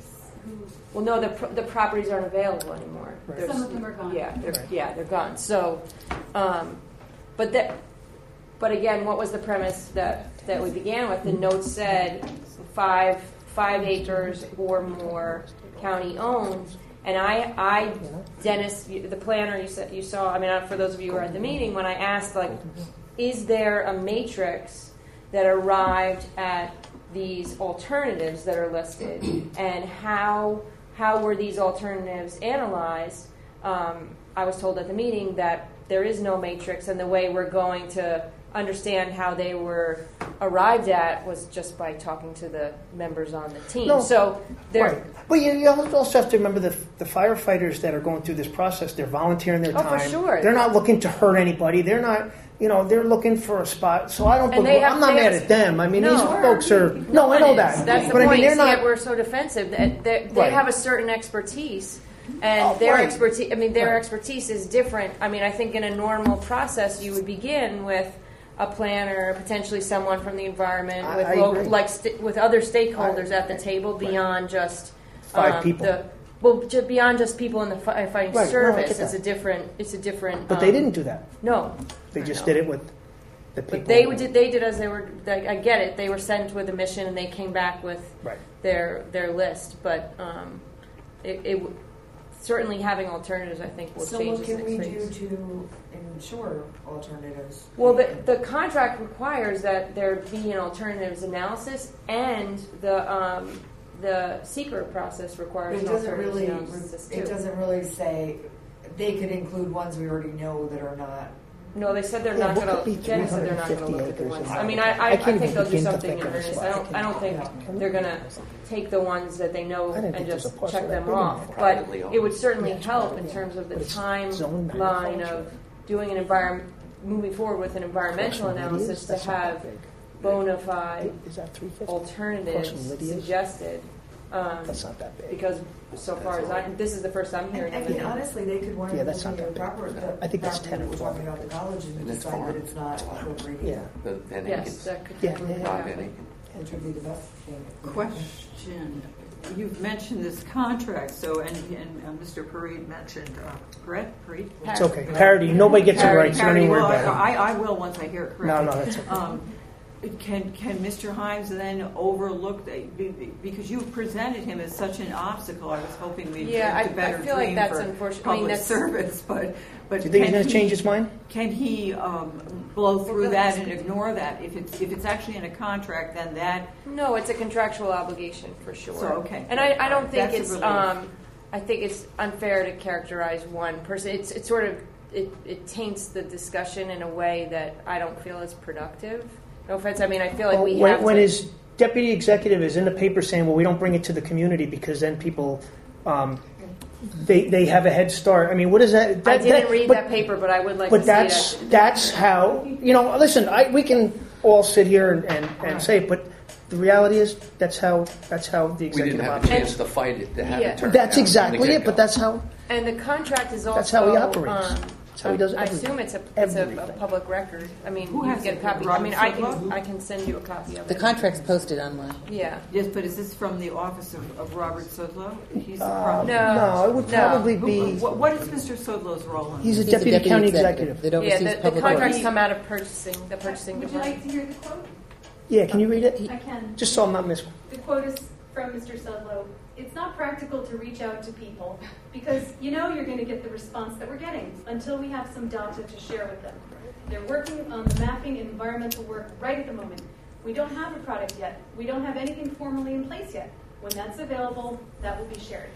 who, Well, no, the pro- the properties aren't available anymore. Right. There's- some of them are gone. Yeah, they're, Right. yeah, they're gone. So, um, but that, but again, what was the premise that, that we began with? The note said five five acres or more county owned, and I, I, Dennis, you- the planner, you said you saw. I mean, uh, for those of you who were at the meeting, when I asked, like, is there a matrix that arrived at these alternatives that are listed, and how how were these alternatives analyzed? Um, I was told at the meeting that there is no matrix, and the way we're going to understand how they were arrived at was just by talking to the members on the team. No. So there, Right. But you, you also have to remember the, the firefighters that are going through this process, they're volunteering their Oh, for time. sure. They're not looking to hurt anybody. They're not, you know, they're looking for a spot. So I don't, And put, they have- I'm not they mad have- at them. I mean, No. these folks are, no, I know one that. is. That's the but point. I mean, they're See, not, that we're so defensive. That they, they Right. have a certain expertise, and Oh, their right. expertise. I mean, their Right. expertise is different. I mean, I think in a normal process, you would begin with a planner, potentially someone from the environment, I- with I local, agree. like st- with other stakeholders I- at the table beyond just Five um, people. The, well, ju- beyond just people in the firefighting Right, no, I service, get it's that. a different. It's a different. but um, they didn't do that. No, They just No. did it with the people. but they did. They did as they were. They, I get it. They were sent with a mission, and they came back with Right. their their list. But um, it, it w- certainly having alternatives, I think, will So change what this can we next do phase. to ensure alternatives? Well, the, the contract requires that there be an alternatives analysis, and the um, the secret process requires It an doesn't alternatives really, analysis too. it doesn't really say, they could include ones we already know that are not. No, they said they're Yeah, not what going could be to. Jenny said they're not going to look at the acres ones. and- I mean, I, I, I I can't think even they'll do begin to something think in of a earnest. spot. I don't. I don't think they're going to take the ones that they know I didn't and think there was just a parcel check that them big in off. there. But Privately owned. it would certainly Yeah, it's help private, in yeah. But terms of the it's zoned timeline agriculture. of doing an environment, moving forward with an environmental Across from analysis Lydia's, to that's not have that big. bona fide Is that three fifty? alternatives Across from Lydia's? suggested. Um, That's not that big. because so far as I, this is the first I'm And, hearing I of mean, it. honestly, they could wind Yeah, up that's looking not at that proper, big. the I think that's property ten that or we're twelve. talking about the college and And it's decide that farm. it's not appropriate. Yeah. The ten Yes, acres. that could Yeah, definitely yeah, Five happen. acres. Which would be the best thing. Question. You've mentioned this contract, so, and, and uh, Mister Pareed mentioned, uh, Brett Pareed? It's okay. Parody. Nobody gets it Parody, right, so don't even worry parody. about Well, it. I, I will once I hear it correctly. No, no, that's okay. Um, Can, can Mister Himes then overlook, the- be- be- because you presented him as such an obstacle, I was hoping we'd Yeah, get I- a better I feel like dream that's for unfortunate. I mean, public that's- service, but, but. Do you think he's can going to he- change his mind? Can he um, blow through that and ignore that? If it's, if it's actually in a contract, then that, No, it's a contractual obligation for sure. So, okay. And I, I don't think That's a it's. relief. Um, I think it's unfair to characterize one person. It's it's sort of it, it taints the discussion in a way that I don't feel is productive. No offense. I mean, I feel like we when, have when to. his deputy executive is in the paper saying, "Well, we don't bring it to the community because then people, um, they they have a head start." I mean, what is that? that I didn't that- read but, that paper, but I would like But to that's see that's how you know. Listen, I, we can all sit here and, and, and say it, but the reality is that's how that's how the We executive didn't have a operates. chance to fight it, to have Yeah. it turned That's down exactly from the it. But get-go. that's how. that. And the contract is also. That's how he operates. Um, That's how he does I everything. assume it's a it's a, a Everything. public record. I mean, Who you has can get a it? copy. I Robert mean, I can Sudlow? I can send you a copy of The it. contract's posted online. Yeah. yes, but is this from the office of, of Robert Sudlow? He's the Uh, problem. No. no, it would No. probably Who- be. What, what is Mister Sudlow's role in He's a this? He's the deputy, county executive. that Yeah, oversees the, the public contracts works. come out of purchasing, the purchasing Would you like department. to hear the quote? Yeah, can you read it? I can. Just so I'm not missing. The quote is from Mister Sudlow. It's not practical to reach out to people because you know you're going to get the response that we're getting until we have some data to share with them. They're working on the mapping and environmental work right at the moment. We don't have a product yet. We don't have anything formally in place yet. When that's available, that will be shared.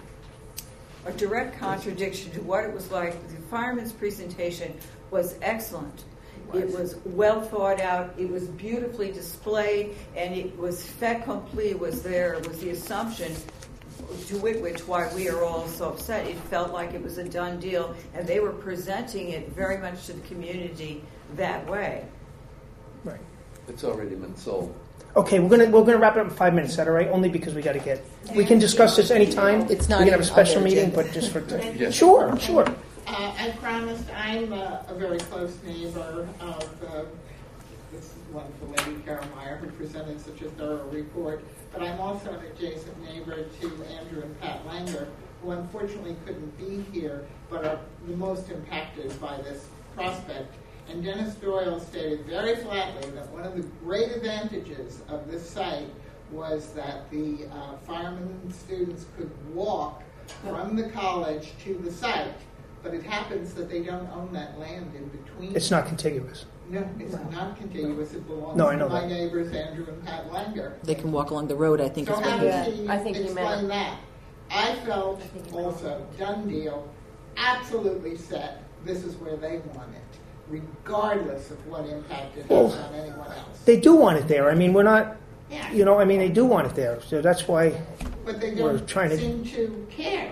A direct contradiction to what it was like. The fireman's presentation was excellent. It was well thought out. It was beautifully displayed, and it was fait accompli was there. It was the assumption to wit which why we are all so upset. It felt like it was a done deal, and they were presenting it very much to the community that way. Right. It's already been sold. Okay, we're gonna we're gonna wrap it up in five minutes. Is that all right? Only because we got to get. We can discuss this anytime. It's not We can have a even special on their meeting, agenda. but just for. Yes. Sure, sure. Uh, I promised I'm a, a very close neighbor of the this wonderful lady, Carol Meyer, who presented such a thorough report. But I'm also an adjacent neighbor to Andrew and Pat Langer, who unfortunately couldn't be here, but are the most impacted by this prospect. And Dennis Doyle stated very flatly that one of the great advantages of this site was that the uh, firemen and students could walk from the college to the site. But it happens that they don't own that land in between. It's not contiguous. No, it's not contiguous. It belongs No, I to know my that. neighbors, Andrew and Pat Langer. They can walk along the road, I think So is how what does he he I think he meant- explain that? I felt also, done deal, absolutely set, this is where they want it, regardless of what impact it has Well, on anyone else. They do want it there. I mean, we're not, Yeah. you know, I mean, they do want it there. So that's why But they we're don't trying to- seem to care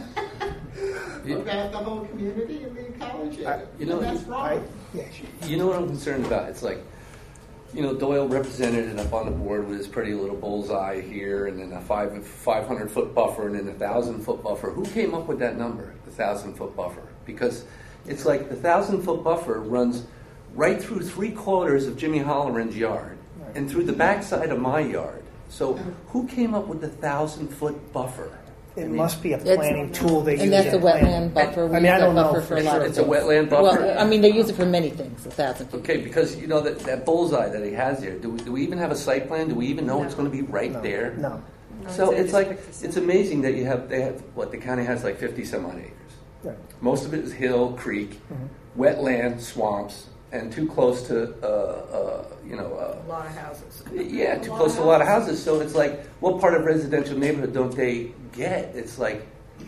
about the whole community and the ecology. I- You know, and that's wrong. I, yeah, You know what I'm concerned about? It's like, you know, Doyle represented it up on the board with his pretty little bullseye here, and then a five five hundred foot buffer, and then a thousand foot buffer. Who came up with that number, the thousand foot buffer? Because it's like the thousand foot buffer runs right through three quarters of Jimmy Holloran's yard, and through the backside of my yard. So who came up with the thousand foot buffer? I it mean, must be a It's- planning tool they use. And that's in a wetland planning. buffer. We I mean, use I that don't know buffer for for a lot sure. of It's a things. wetland buffer. Well, I mean, they use it for many things, a thousand feet. Okay, because you know that, that bullseye that he has there. Do we, do we even have a site plan? Do we even know it's going to be right No, there? No. So it's- it's like it's- it's amazing that you have they have what the county has like fifty some odd acres. Right. Most of it is hill, creek, Mm-hmm. wetland, swamps, and too close to uh, uh, you know. Uh, A lot of houses. yeah, too close to a lot of houses. So it's like, what part of residential neighborhood don't they get? It's like,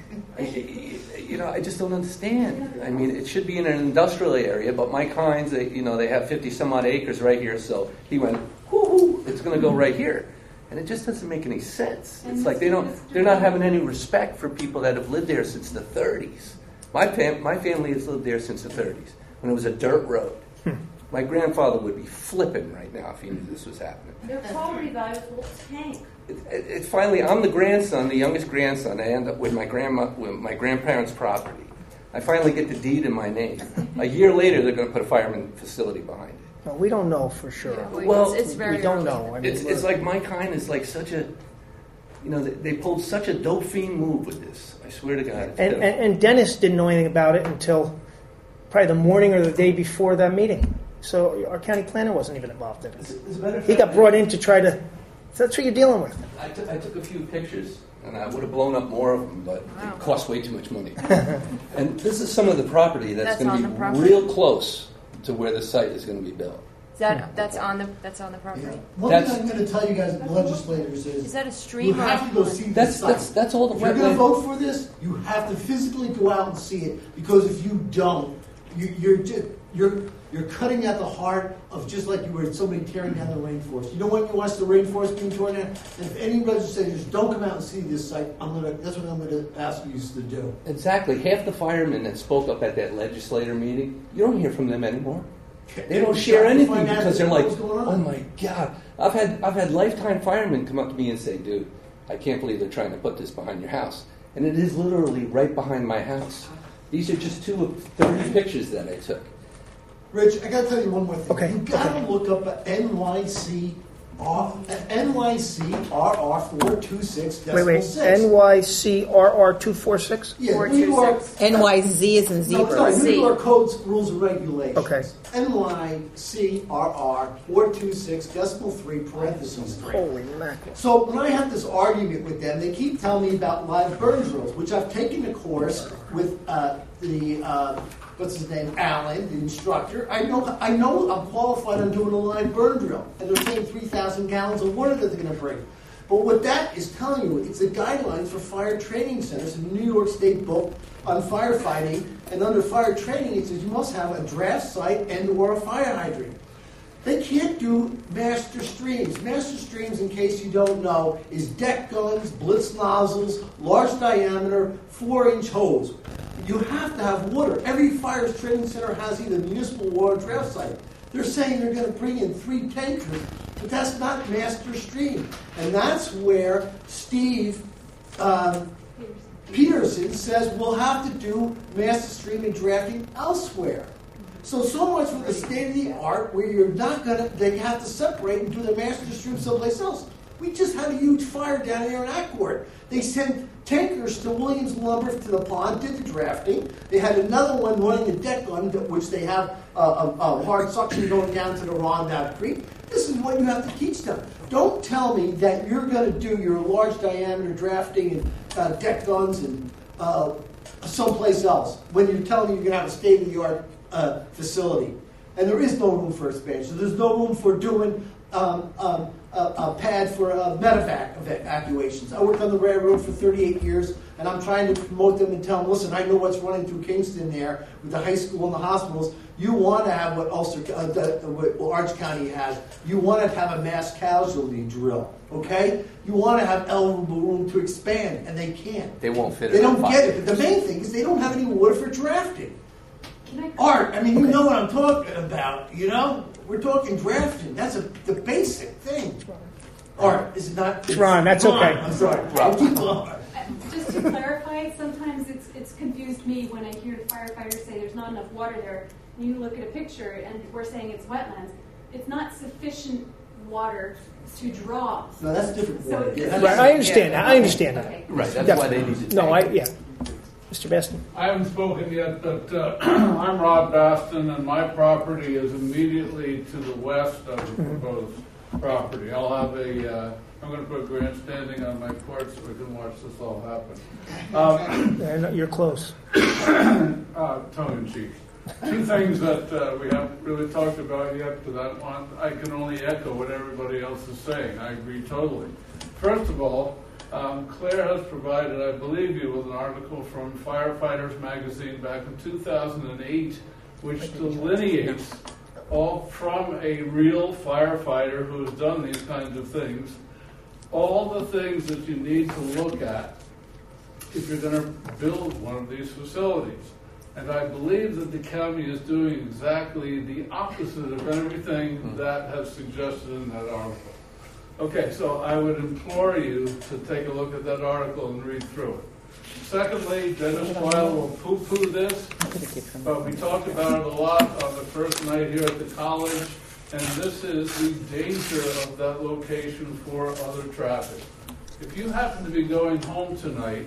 you know, I just don't understand. I mean, it should be in an industrial area, but Mike Hines, they, you know, they have fifty some odd acres right here, so he went, whoo, it's going to go right here. And it just doesn't make any sense. It's like they don't, they're not having any respect for people that have lived there since the thirties. My fam, my family has lived there since the thirties, when it was a dirt road. My grandfather would be flipping right now if he knew this was happening. Their property value is a little tank. It, it, it's finally, I'm the grandson, the youngest grandson. I end up with my grandma, with my grandparents' property. I finally get the deed in my name. A year later, they're going to put a fireman facility behind it. No, we don't know for sure. Well, it's, it's we, very we don't early. know. I mean, It's, it's like Mike Hine is like such a, you know, they, they pulled such a Dauphine move with this. I swear to God. It's and, pitiful. and, and Dennis didn't know anything about it until probably the morning or the day before that meeting. So our county planner wasn't even involved in As it. a- as a matter of He fact, got brought in to try to. So that's what you're dealing with. I took, I took a few pictures, and I would have blown up more of them, but Wow. it cost way too much money. And this is some of the property that's, That's going on to the be property? real close to where the site is going to be built. Is that that's on the that's on the Yeah. property? One That's- thing I'm going to tell you guys, legislators, is, Is that a you stream or have to go see That's this site. that's that's all the If you're going to wetland. vote for this, you have to physically go out and see it, because if you don't, you, you're just, you're you're cutting at the heart of, just like you were somebody tearing down the rainforest. You know when you watch the rainforest being torn down? And if any legislators don't come out and see this site, I'm gonna that's what I'm going to ask you to do. Exactly. Half the firemen that spoke up at that legislator meeting, you don't hear from them anymore. They don't share anything because they're like, oh my God. I've had I've had lifetime firemen come up to me and say, dude, I can't believe they're trying to put this behind your house. And it is literally right behind my house. These are just two of thirty pictures that I took. Rich, I got to tell you one more thing. Okay. You got to look up at N Y C R N Y C R R four two six Wait, wait. six. N Y C R R two four six? Yeah, Four New two York. six. N Y Z is in No, zebra. sorry, New Z. York Codes, Rules, and Regulations. Okay. N Y C R R four two six decimal three parentheses three. Holy mackerel. So when I have this argument with them, they keep telling me about live burn drills, which I've taken a course with uh, the uh, what's his name, Alan, the instructor. I know I know I'm qualified on doing a live burn drill, and they're saying three thousand gallons of water that they're going to bring. But what that is telling you, it's the guidelines for fire training centers in the New York State book on firefighting, and under fire training it says you must have a draft site and or a fire hydrant. They can't do master streams. Master streams, in case you don't know, is deck guns, blitz nozzles, large diameter, four-inch hose. You have to have water. Every fire training center has either municipal water or draft site. They're saying they're going to bring in three tankers, but that's not master stream. And that's where Steve um, Peterson says we'll have to do master stream and drafting elsewhere. So, so much for the state of the art where you're not going to, they have to separate and do the master stream someplace else. We just had a huge fire down there in Accord. They sent tankers to Williams Lumber to the pond, did the drafting. They had another one running the deck on, which they have a, a, a hard suction going down to the Rondout Creek. This is what you have to teach them. Don't tell me that you're going to do your large diameter drafting and uh, deck guns and uh, someplace else when you're telling me you're going to have a state-of-the-art uh, facility. And there is no room for expansion. There's no room for doing um, um, a, a pad for uh, medevac evacuations. I worked on the railroad for thirty-eight years, and I'm trying to promote them and tell them, listen, I know what's running through Kingston there with the high school and the hospitals. You want to have what Ulster, uh, the, what Orange County has. You want to have a mass casualty drill, okay? You want to have eligible room to expand, and they can't. They won't fit it. They don't get it. But the main thing is they don't have any water for drafting. Can I- Art, I mean, you know what I'm talking about, you know? We're talking drafting. That's a, the basic thing. Art, is it not? It's Ron, that's Ron, okay. I'm sorry. Ron. Keep going. Just to clarify, sometimes it's it's confused me when I hear firefighters say there's not enough water there. And you look at a picture and we're saying it's wetlands. It's not sufficient water to draw. No, that's different So water. it's- Yeah, that's- Right, I understand that. I understand that. Okay. Right, that's Definitely. why they need to. No, I, take it. yeah. Mister Baston? I haven't spoken yet, but uh, I'm Rob Baston, and my property is immediately to the west of the proposed property. I'll have a, uh, I'm going to put grandstanding on my porch so we can watch this all happen. Um, Yeah, no, you're close. uh, tongue in cheek. Two things that uh, we haven't really talked about yet, but I want, I can only echo what everybody else is saying. I agree totally. First of all, um, Claire has provided, I believe you, with an article from Firefighters Magazine back in two thousand eight, which delineates all from a real firefighter who has done these kinds of things, all the things that you need to look at if you're going to build one of these facilities. And I believe that the county is doing exactly the opposite of everything that has suggested in that article. Okay, so I would implore you to take a look at that article and read through it. Secondly, Dennis Weil will poo-poo this, but we talked about it a lot on the first night here at the college, and this is the danger of that location for other traffic. If you happen to be going home tonight,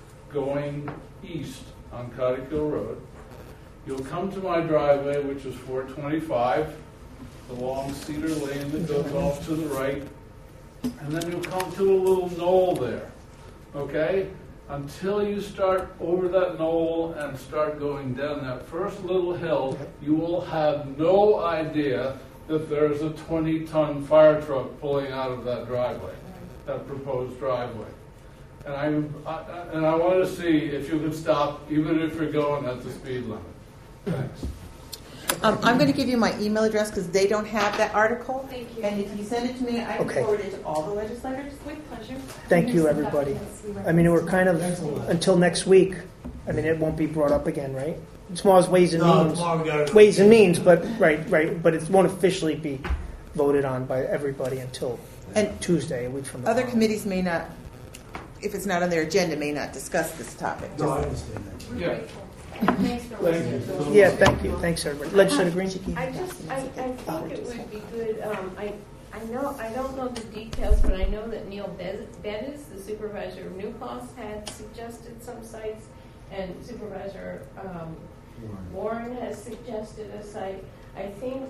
going east on Cottage Hill Road, you'll come to my driveway, which is four twenty-five, the long cedar lane that goes off to the right, and then you'll come to a little knoll there, okay? Until you start over that knoll and start going down that first little hill, you will have no idea that there's a twenty-ton fire truck pulling out of that driveway, that proposed driveway. And I, I and I want to see if you can stop, even if you're going at the speed limit. Thanks. Um, I'm going to give you my email address because they don't have that article. Thank you. And if you send it to me, I can Okay. forward it to all the legislators. With pleasure. Thank you, everybody. I mean, we're kind of, until next week, I mean, it won't be brought up again, right? As well as Ways and No, Means. tomorrow we gotta- Ways and Means, but, right, right, but it won't officially be voted on by everybody until And Tuesday, a week from now. other committees may not, if it's not on their agenda, may not discuss this topic. No, I understand that. Yeah. Thanks for listening to us. Yeah, thank you. Thanks, everybody. Legislator Green? I just, I, I think it would be good, um, I, I know, I don't know the details, but I know that Neil Bez- Bettis, the supervisor of New Paltz, had suggested some sites, and Supervisor, um, Warren has suggested a site. I think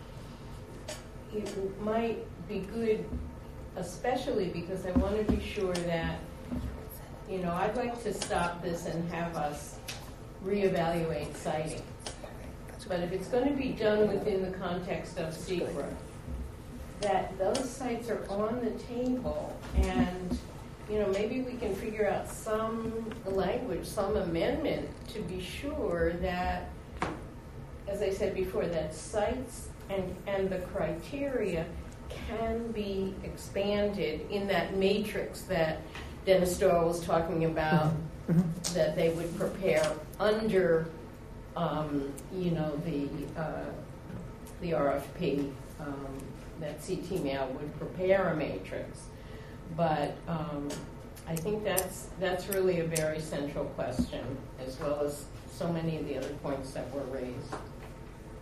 it might be good, especially because I want to be sure that, you know, I'd like to stop this and have us reevaluate siting. But if it's going to be done within the context of SECRA, that those sites are on the table, and you know, maybe we can figure out some language, some amendment to be sure that, as I said before, that sites and, and the criteria can be expanded in that matrix that Dennis Doyle was talking about, mm-hmm. that they would prepare under, um, you know, the uh, the R F P, um, that C T M A L would prepare a matrix. But um, I think that's that's really a very central question, as well as so many of the other points that were raised.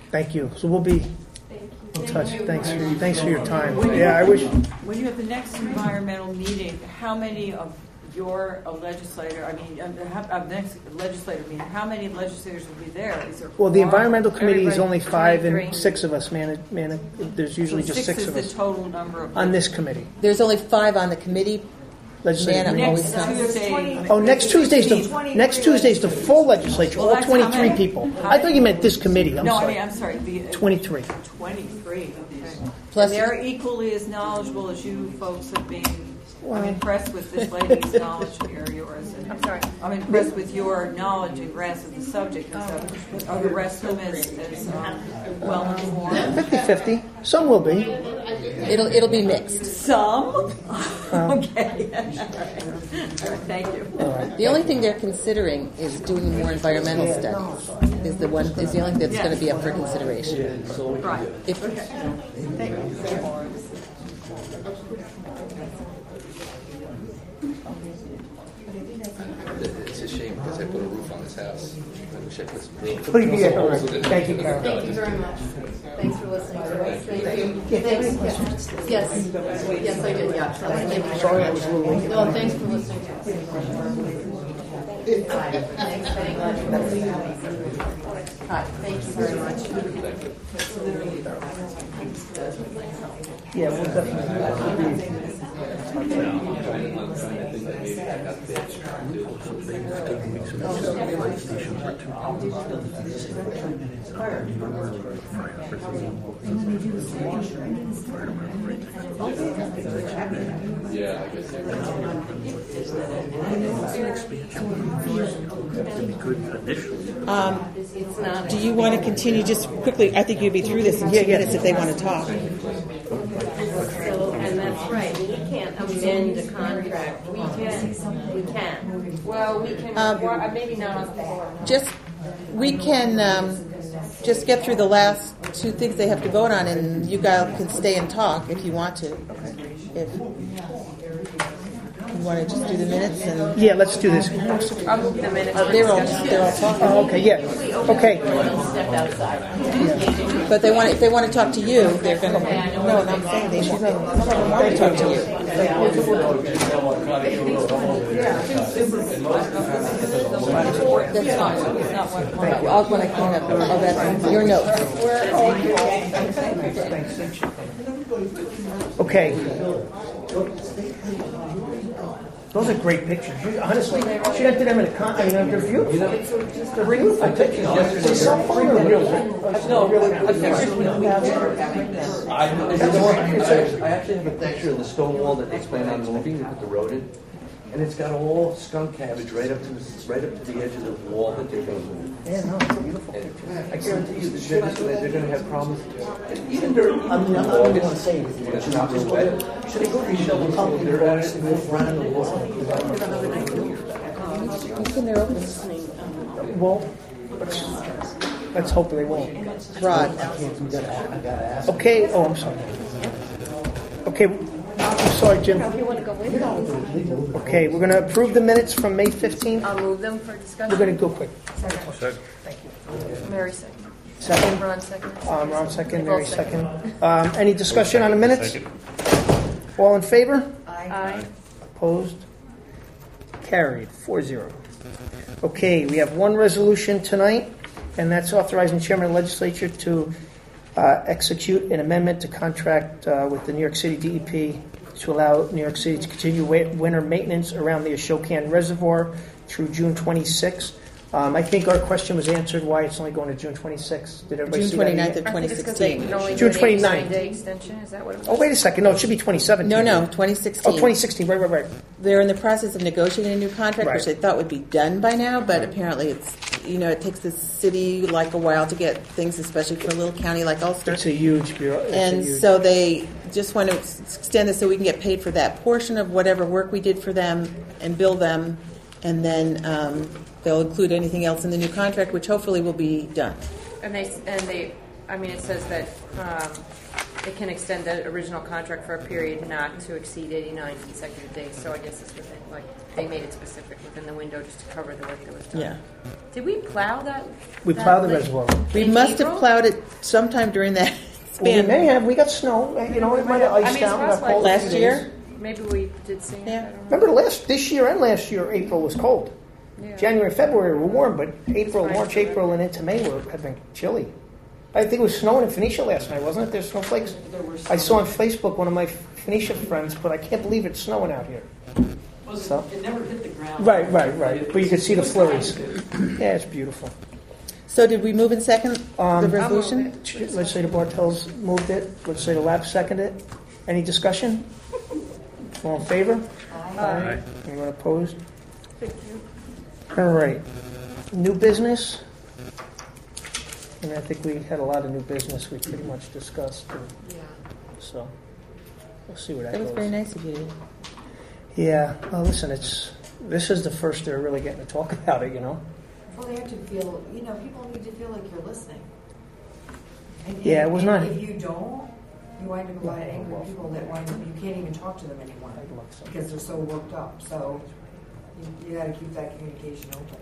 Thank you. So we'll be Thank you. in touch. Thanks for, thanks for your time. When you- Yeah, I wish. When you have the next environmental meeting, how many of your uh, legislator, I mean, uh, have- of next legislative meeting, how many legislators will be there? Is there Well, the four? environmental committee is Everybody, only five and twenty-three. six of us, man. man there's usually So just six is of the us total number of on this committee. There's only five on the committee. Legislative Man, I'm committee. always Next comes. Tuesday. Oh, next Tuesday's the next Tuesday's the full legislature, Well, all that's how twenty-three many? people. I thought you meant this committee. I'm No, I sorry. mean, I'm sorry. The, uh, twenty-three. twenty-three. Okay. Plus- And they're equally as knowledgeable as you folks have been. Well- I'm impressed with this lady's knowledge here, yours. And I'm sorry. I'm impressed with your knowledge and grasp of the subject. And so, are the rest of them as, as um, well informed? fifty-fifty. Some will be. It'll it'll be mixed. Some. Okay. All right. Thank you. The only thing they're considering is doing more environmental studies. Is the one is the only thing that's going to be up for consideration. Right. If, It's a shame because I put a roof on this house. I wish I put some roof. Please, yeah, all right. Thank you, Carol. Thank you very much. Thanks for listening to us. Thank you. Yeah, Thanks. any questions? Yes, yes, I did, yeah. Thank you. Sorry, I was a little late. No, thanks for listening to us. Thanks very much. Hi, thank you very much. Yeah, we'll definitely. Yeah, I guess um, It's not. do you want to continue just quickly? I think you'd be through this in two Yeah, yeah. minutes if they want to talk. So, and that's right, we can't amend a contract. We can, we can. Well, we can, Um, well, uh, maybe not on the floor. Just we can um, just get through the last two things they have to vote on, and you guys can stay and talk if you want to. If you want to just do the minutes and Yeah, let's do this. I'll move the minutes. oh, they're all they're all talking. Oh, okay, yeah. Okay. Step outside. But they want if they want to talk to you, they're going to. No, and I'm saying they should. Some of them want to talk to you. That's fine. I'll when I clean up. Oh, that's your notes. Okay. Those are great pictures. You- Honestly, she did them in a con. I mean, they're beautiful. They're beautiful pictures. It's a cell phone or real? No, I, I actually have a picture of the stone wall that they plan on moving, they put the road in, and it's got all skunk cabbage right up to the right up to the edge of the wall that they're going to move. Yeah, no, it's a beautiful. And I guarantee you, that they're, just gonna, they're going to have problems. And even during I mean, I'm not going to say when anything. it's not real wet, should they go reshovel some of their at it and move around the wall? When they're open. Well, let's, let's hope they won't. Rod. Okay. Oh, I'm sorry. Okay. I'm sorry, Jim. Okay, we're going to approve the minutes from May fifteenth. I'll move them for We're discussion. going to go quick. Thank you. Mary second. Second. Ron second. Um, Ron second, Nicole Mary second. Um, any discussion on the minutes? All in favor? Aye. Opposed? Carried, four zero. Okay, we have one resolution tonight, and that's authorizing chairman of the legislature to uh, execute an amendment to contract uh, with the New York City D E P to allow New York City to continue wa- winter maintenance around the Ashokan Reservoir through June twenty-sixth. Um, I think our question was answered why it's only going to June twenty-sixth. Did everybody June see that? twenty-ninth of I think twenty it's because they sixteen. can only do June an twenty-ninth. eighty-nine day extension, is that what it was? Oh, wait a second. No, it should be twenty seventeen. No, no, twenty sixteen. Oh, twenty sixteen. Right, right, right. They're in the process of negotiating a new contract, Right. which they thought would be done by now, but apparently it's, you know, it takes the city like a while to get things, especially for a little county like Ulster. It's a huge bureau. It's a And huge- so they just want to ex- extend this so we can get paid for that portion of whatever work we did for them and bill them, and then um, they'll include anything else in the new contract, which hopefully will be done. And they, and they, I mean, it says that um, it can extend the original contract for a period not to exceed eighty-nine consecutive days. So I guess it's within, like, they made it specific within the window just to cover the work that was done. Yeah. Did we plow that? We that plowed the late? reservoir. We In must April? have plowed it sometime during that Well, we span. may have. We got snow. You know, it might have I iced mean, it's out. We got possible. cold a Last few days. year? Maybe we did see it. Yeah. I don't know. Remember last this year and last year, April was cold. Yeah. January, February were warm, but April, That's March, right. April, and into May were have been chilly. I think it was snowing in Phoenicia last night, wasn't it? There's snowflakes. There were I some- saw on Facebook one of my Phoenicia friends, but I can't believe it's snowing out here. Well, So- it never hit the ground. Right, right, right. It But you could see the was flurries. kind of- Yeah, it's beautiful. So did we move in second Um, the resolution? Let's say the Bartels moved it. Let's say the Lap seconded it. Any discussion? All in favor? Aye. Anyone opposed? All right. New business. And I think we had a lot of new business we pretty much discussed. And Yeah. so we'll see where that, That was goes. very nice of you. Dee. Yeah. Well, listen, it's this is the first they're really getting to talk about it. You know. Well, they have to feel, you know, people need to feel like you're listening. And, Yeah, and- it was and not- If you don't, you wind up a lot of angry people that wind up, you can't even talk to them anymore because they're so worked up. So you, you got to keep that communication open.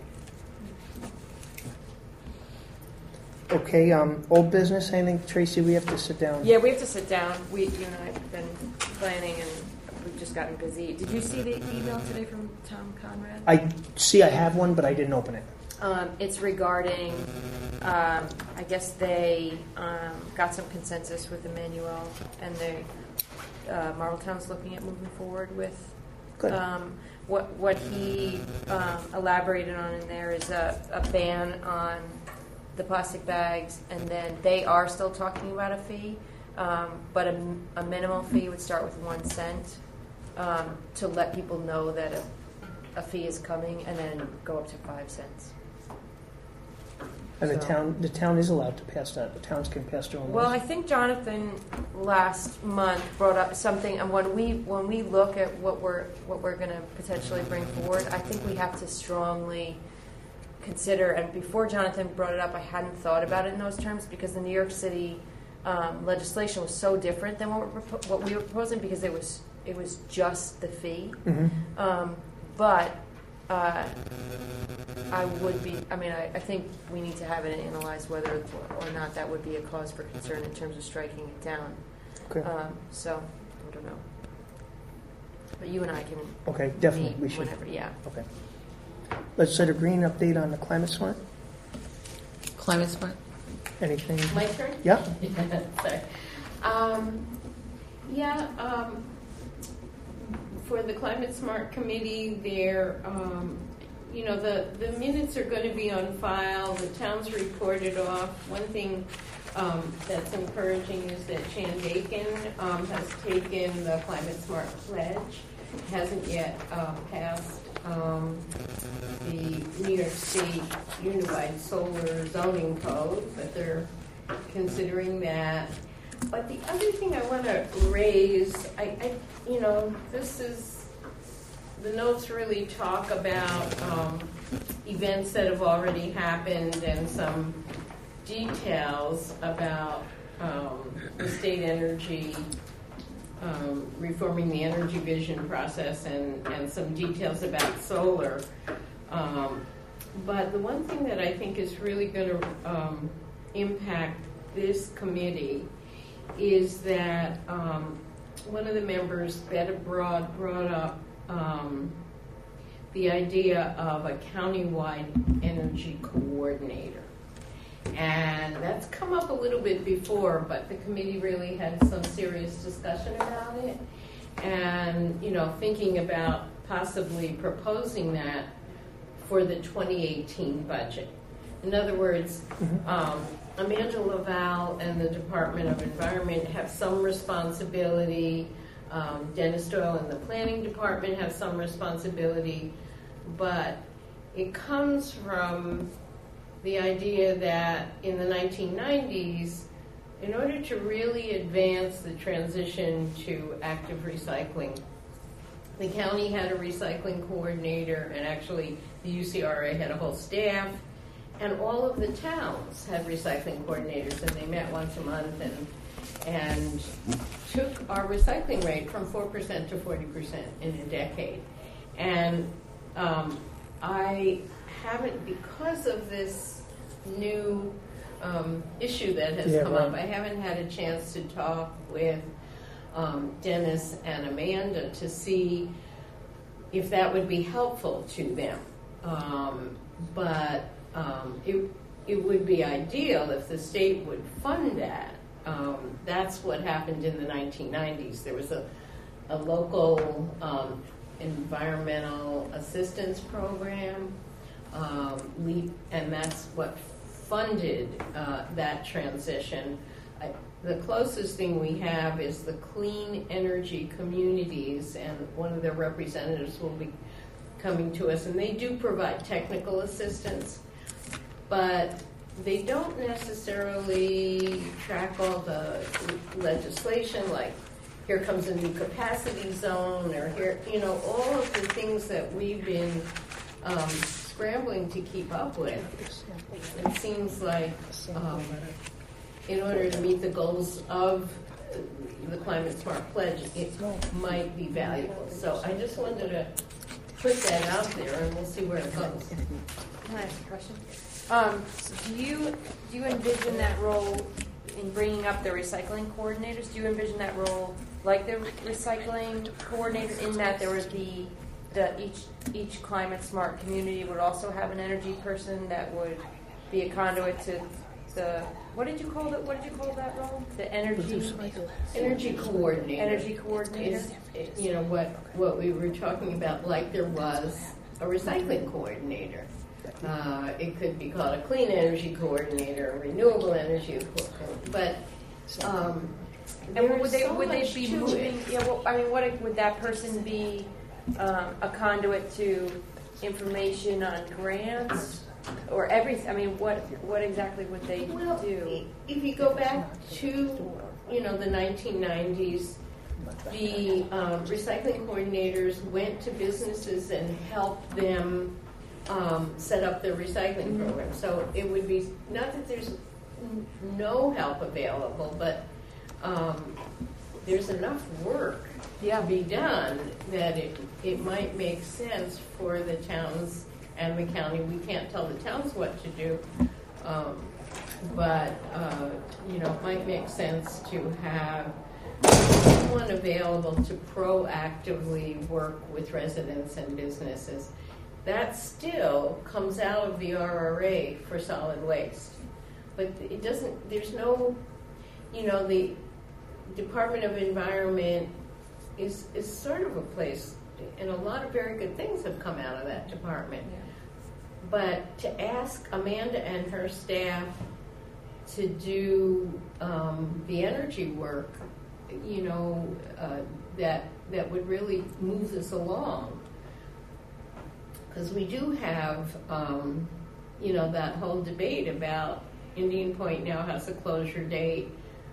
Okay. Um, old business. Anything, Tracy? We have to sit down. Yeah, we have to sit down. We, you and I have been planning, and we've just gotten busy. Did you see the email today from Tom Conrad? I see. I have one, but I didn't open it. Um, it's regarding, um, I guess they um, got some consensus with Emmanuel, and they, uh, Marltown's looking at moving forward with. Good. Um, what what he um, elaborated on in there is a, a ban on the plastic bags, and then they are still talking about a fee, um, but a, a minimal fee would start with one cent um, to let people know that a, a fee is coming, and then go up to five cents. And the So- town, the town is allowed to pass that. The towns can pass their own Well, laws. I think Jonathan last month brought up something, and when we when we look at what we're what we're going to potentially bring forward, I think we have to strongly consider. And before Jonathan brought it up, I hadn't thought about it in those terms because the New York City um, legislation was so different than what, we're, propo- what we were proposing because it was it was just the fee. Mhm. Um, but uh, I would be, I mean, I, I think we need to have it analyzed whether or not that would be a cause for concern in terms of striking it down. Okay. Um, so, I don't know. But you and I can Okay, definitely, meet we should. whenever, yeah. Okay. Legislator Green, update on the climate smart? Climate smart. Anything? My turn? Yeah. Sorry. Um, yeah, um, for the Climate Smart Committee, there, um, you know, the, the minutes are going to be on file. The town's reported off. One thing um, that's encouraging is that Chandaken um, has taken the Climate Smart Pledge. Hasn't yet um, passed um, the New York State Unified Solar Zoning Code, but they're considering that. But the other thing I want to raise, I, I, you know, this is, the notes really talk about um, events that have already happened and some details about um, the state energy, um, reforming the energy vision process and, and some details about solar. Um, but the one thing that I think is really going to um, impact this committee is that um, one of the members, Betta Broad, brought up um, the idea of a countywide energy coordinator. And that's come up a little bit before, but the committee really had some serious discussion about it. And, you know, thinking about possibly proposing that for the twenty eighteen budget. In other words, um, Amanda Laval and the Department of Environment have some responsibility. Um, Dennis Doyle and the Planning Department have some responsibility. But it comes from the idea that in the nineteen nineties, in order to really advance the transition to active recycling, the county had a recycling coordinator, and actually the U C R A had a whole staff, and all of the towns had recycling coordinators, and they met once a month, and and took our recycling rate from four percent to forty percent in a decade. And um, I haven't, because of this new um, issue that has Yeah, come right. up, I haven't had a chance to talk with um, Dennis and Amanda to see if that would be helpful to them. Um, but um, it, it would be ideal if the state would fund that. Um, that's what happened in the nineteen nineties. There was a, a local um, environmental assistance program, um, LEAP, and that's what funded uh, that transition. I, the closest thing we have is the Clean Energy Communities, and one of their representatives will be coming to us, and they do provide technical assistance, but they don't necessarily track all the legislation, like here comes a new capacity zone, or here, you know, all of the things that we've been um, scrambling to keep up with. It seems like um, in order to meet the goals of the Climate Smart Pledge, it might be valuable. So I just wanted to put that out there, and we'll see where it goes. Can I ask a question? Um, do you do you envision that role in bringing up the recycling coordinators? Do you envision that role like the recycling coordinator, in that there would be the each each climate smart community would also have an energy person that would be a conduit to the, what did you call it? What did you call that role? The energy Energy coordinator. Energy coordinator. Is, you know, what what we were talking about, like there was a recycling coordinator. Uh, it could be called a clean energy coordinator, a renewable energy coordinator, but um, and would there's they so would they much be to moving? it. Yeah, well, I mean, what would that person be? Um, a conduit to information on grants or everything? I mean, what what exactly would they Well, do? if you go back to, you know, the nineteen nineties, the um, recycling coordinators went to businesses and helped them um, set up their recycling Mm-hmm. program. So it would be, not that there's n- no help available, but um, there's enough work Yeah. to be done that it, it might make sense for the towns and the county. We can't tell the towns what to do, um, but uh, you know, it might make sense to have someone available to proactively work with residents and businesses. That still comes out of the R R A for solid waste, but it doesn't. There's no, you know, the Department of Environment is is sort of a place, and a lot of very good things have come out of that department. Yeah. But to ask Amanda and her staff to do um, the energy work, you know, uh, that that would really move this along, because we do have, um, you know, that whole debate about Indian Point now has a closure date.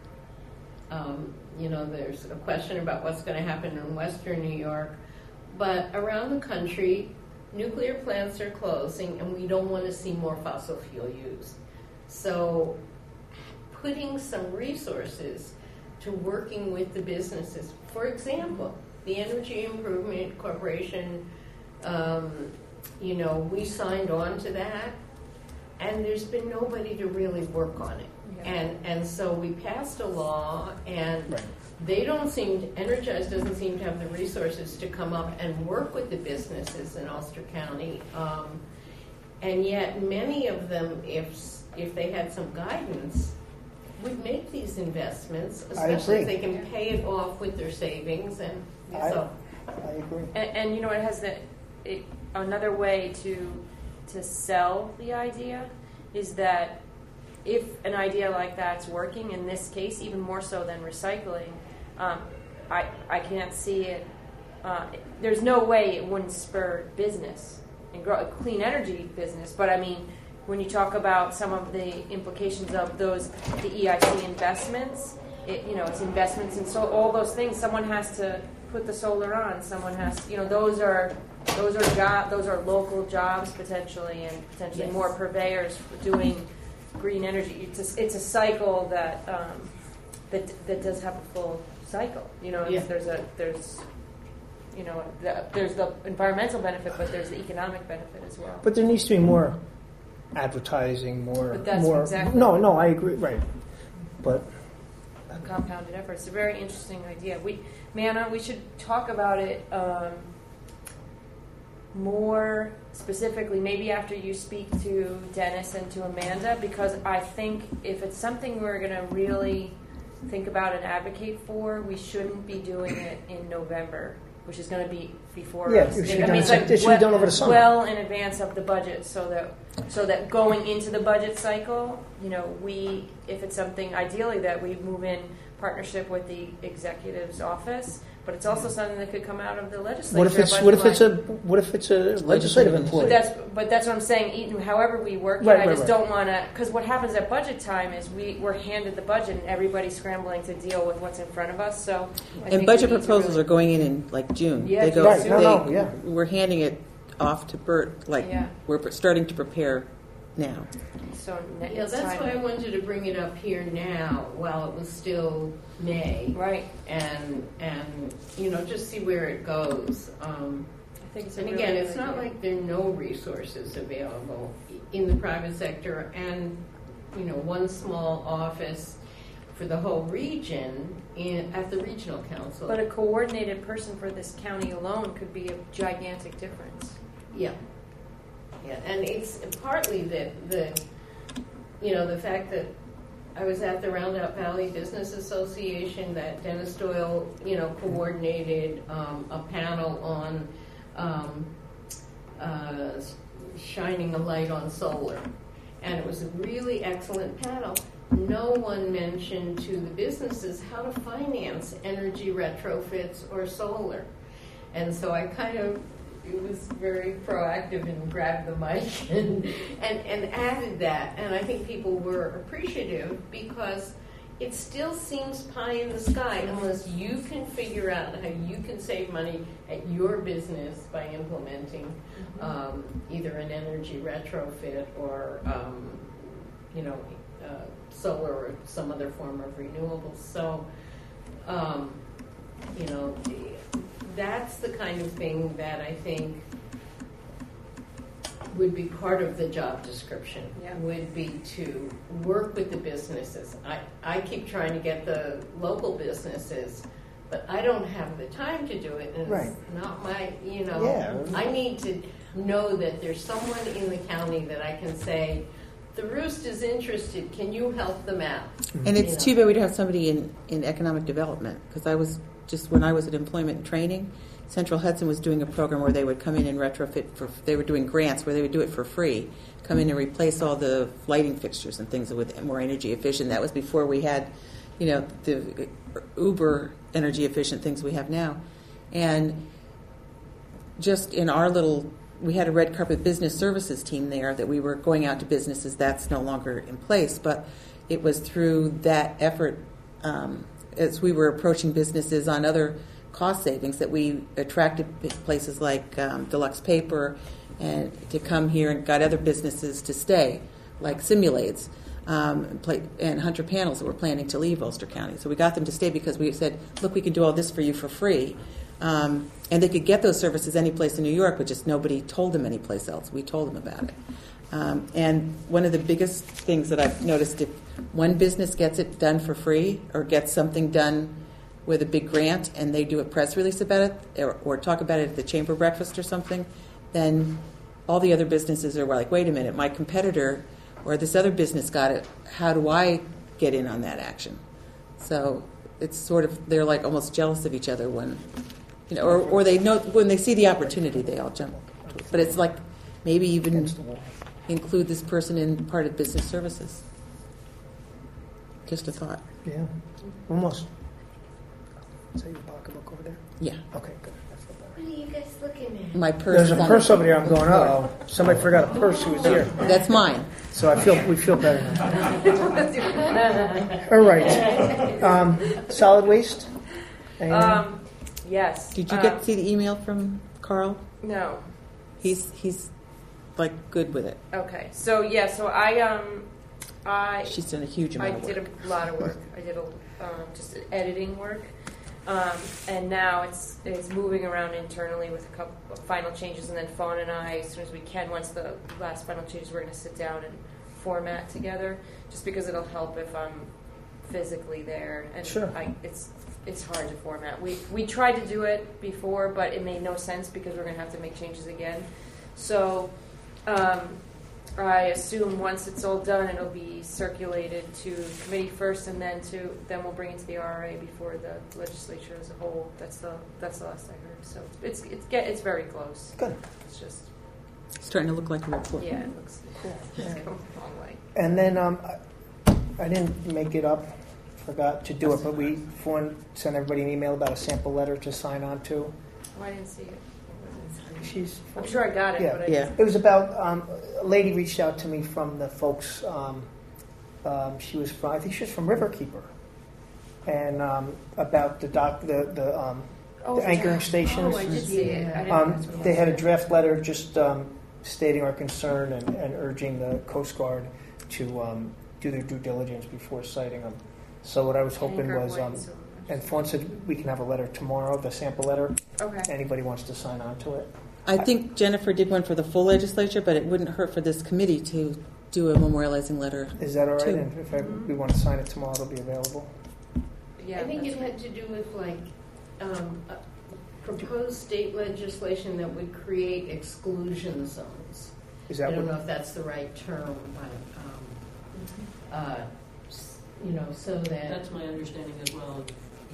Um, you know, there's a question about what's going to happen in Western New York. But around the country, nuclear plants are closing, and we don't want to see more fossil fuel use. So putting some resources to working with the businesses. For example, the Energy Improvement Corporation, um, you know, we signed on to that, and there's been nobody to really work on it. Yeah. And and so we passed a law, and Right. they don't seem to, Energize doesn't seem to have the resources to come up and work with the businesses in Ulster County. Um, and yet many of them, if if they had some guidance, would make these investments, especially if agree. they can pay it off with their savings. And I- so, I agree. And, and you know, it has the, it, another way to to sell the idea is that if an idea like that's working, in this case, even more so than recycling, um, I I can't see it. Uh, there's no way it wouldn't spur business and grow a clean energy business. But I mean, when you talk about some of the implications of those the E I C investments, it, you know, it's investments and so all those things. Someone has to put the solar on. Someone has to, you know, those are those are job those are local jobs potentially, and potentially Yes. more purveyors doing green energy. It's a, it's a cycle that um, that that does have a full cycle. You know, it's, Yeah. there's a there's you know the, there's the environmental benefit, but there's the economic benefit as well. But there needs to be more advertising, more, But that's more. exactly- No, no, I agree. Right, but A compounded effort. It's a very interesting idea. We, Manna, we should talk about it um, more specifically, maybe after you speak to Dennis and to Amanda, because I think if it's something we're going to really think about and advocate for, we shouldn't be doing it in November, which is going to be before Yeah, us. it should be I done- mean, it's like it should be well- done over the summer. Well in advance of the budget, so that so that going into the budget cycle, you know, we, if it's something ideally that we move in partnership with the executive's office, but it's also something that could come out of the legislature. what if it's budget what if it's a line. what if it's a legislative employee? But that's but that's what I'm saying. Eaton, however we work it, Right, I right, just right. don't want to, because what happens at budget time is we we're handed the budget and everybody's scrambling to deal with what's in front of us. So I And think budget we need to proposals really- are going in in like June. Yeah, they go. Right, no, they, no, yeah. We're handing it off to Bert. Like Yeah. we're pr- starting to prepare now. So ne- Yeah, it's that's time. why I wanted to bring it up here now, while it was still May, Right. and and you know just see where it goes. Um, I think it's a and really again, good it's not idea. like there are no resources available in the private sector, and you know one small office for the whole region in, at the regional council. But a coordinated person for this county alone could be a gigantic difference. Yeah, yeah, and it's partly the the you know the fact that I was at the Roundup Valley Business Association, that Dennis Doyle you know coordinated um, a panel on um, uh, shining a light on solar, and it was a really excellent panel. No one mentioned to the businesses how to finance energy retrofits or solar, and so I kind of. It was very proactive and grabbed the mic and, and, and added that. And I think people were appreciative because it still seems pie in the sky unless you can figure out how you can save money at your business by implementing um, either an energy retrofit or, um, you know, uh, solar or some other form of renewables. So, um, you know, that's the kind of thing that I think would be part of the job description, Yeah. would be to work with the businesses. I, I keep trying to get the local businesses, but I don't have the time to do it, and Right. it's not my, you know, Yeah. I need to know that there's someone in the county that I can say, the Roost is interested, can you help them out? And it's You know. too bad we don't have somebody in, in economic development, because I was just when I was at employment and training, Central Hudson was doing a program where they would come in and retrofit for. They were doing grants where they would do it for free, come in and replace all the lighting fixtures and things with more energy efficient. That was before we had, you know, the uber energy efficient things we have now, and just in our little. We had a red carpet business services team there that we were going out to businesses. That's no longer in place, but it was through that effort um, as we were approaching businesses on other cost savings that we attracted places like um, Deluxe Paper and to come here and got other businesses to stay, like Simulades um, and Hunter Panels that were planning to leave Ulster County. So we got them to stay because we said, look, we can do all this for you for free. Um, and they could get those services any place in New York, but just nobody told them any place else. We told them about it. Um, and one of the biggest things that I've noticed, if one business gets it done for free or gets something done with a big grant and they do a press release about it or, or talk about it at the chamber breakfast or something, then all the other businesses are like, wait a minute, my competitor or this other business got it. How do I get in on that action? So it's sort of, they're like almost jealous of each other when... You know, or, or they know when they see the opportunity, they all jump. But it's like maybe even include this person in part of business services. Just a thought. Yeah, almost. Is that your pocketbook over there? Yeah. Okay, good. That's not bad. What are you guys looking at? My purse. There's a is on purse the- over here. I'm going, uh-oh. Somebody forgot a purse who was here. That's mine. So I feel we feel better now. All right. Um, solid waste. Anyone? Um, yes. Did you Um, get see the email from Carl? No. He's he's like good with it. Okay, so yeah, so I um, I She's done a huge I amount of work. did a lot of work. I did a, um, just editing work, um, and now it's it's moving around internally with a couple of final changes, and then Fawn and I, as soon as we can, once the last final changes, we're going to sit down and format together. Just because it'll help if I'm physically there, and Sure. I, it's it's hard to format. We we tried to do it before, but it made no sense because we're going to have to make changes again. So. Um, I assume once it's all done, it'll be circulated to committee first, and then to then we'll bring it to the R R A before the legislature as a whole. That's the that's the last I heard. So it's it's get it's very close. Good. It's just It's starting to look like a report. yeah, it looks cool. It's come a long way. And then um, I, I didn't make it up, forgot to do it, but we Fawn sent everybody an email about a sample letter to sign on to. Oh, I didn't see it. She's. I'm sure I got it, Yeah, but I yeah. It was about um, a lady reached out to me from the folks. Um, um, she was from, I think she was from Riverkeeper, and um, about the doc, the the, um, oh, the anchoring stations. Oh, I did see it. I didn't Um, that's what they it had a was. draft letter just um, stating our concern and, and urging the Coast Guard to um, do their due diligence before citing them. So what I was hoping Anchor was, um, points, so- and Fawn said we can have a letter tomorrow, the sample letter. Okay. Anybody wants to sign on to it. I think Jennifer did one for the full legislature, but it wouldn't hurt for this committee to do a memorializing letter. Is that all right? Two. And if I, we want to sign it tomorrow, it'll be available. Yeah, I think that's it had to do with like um, uh, proposed state legislation that would create exclusion zones. Is I that don't what? know if that's the right term, but um, uh, s- you know, so that That's my understanding as well.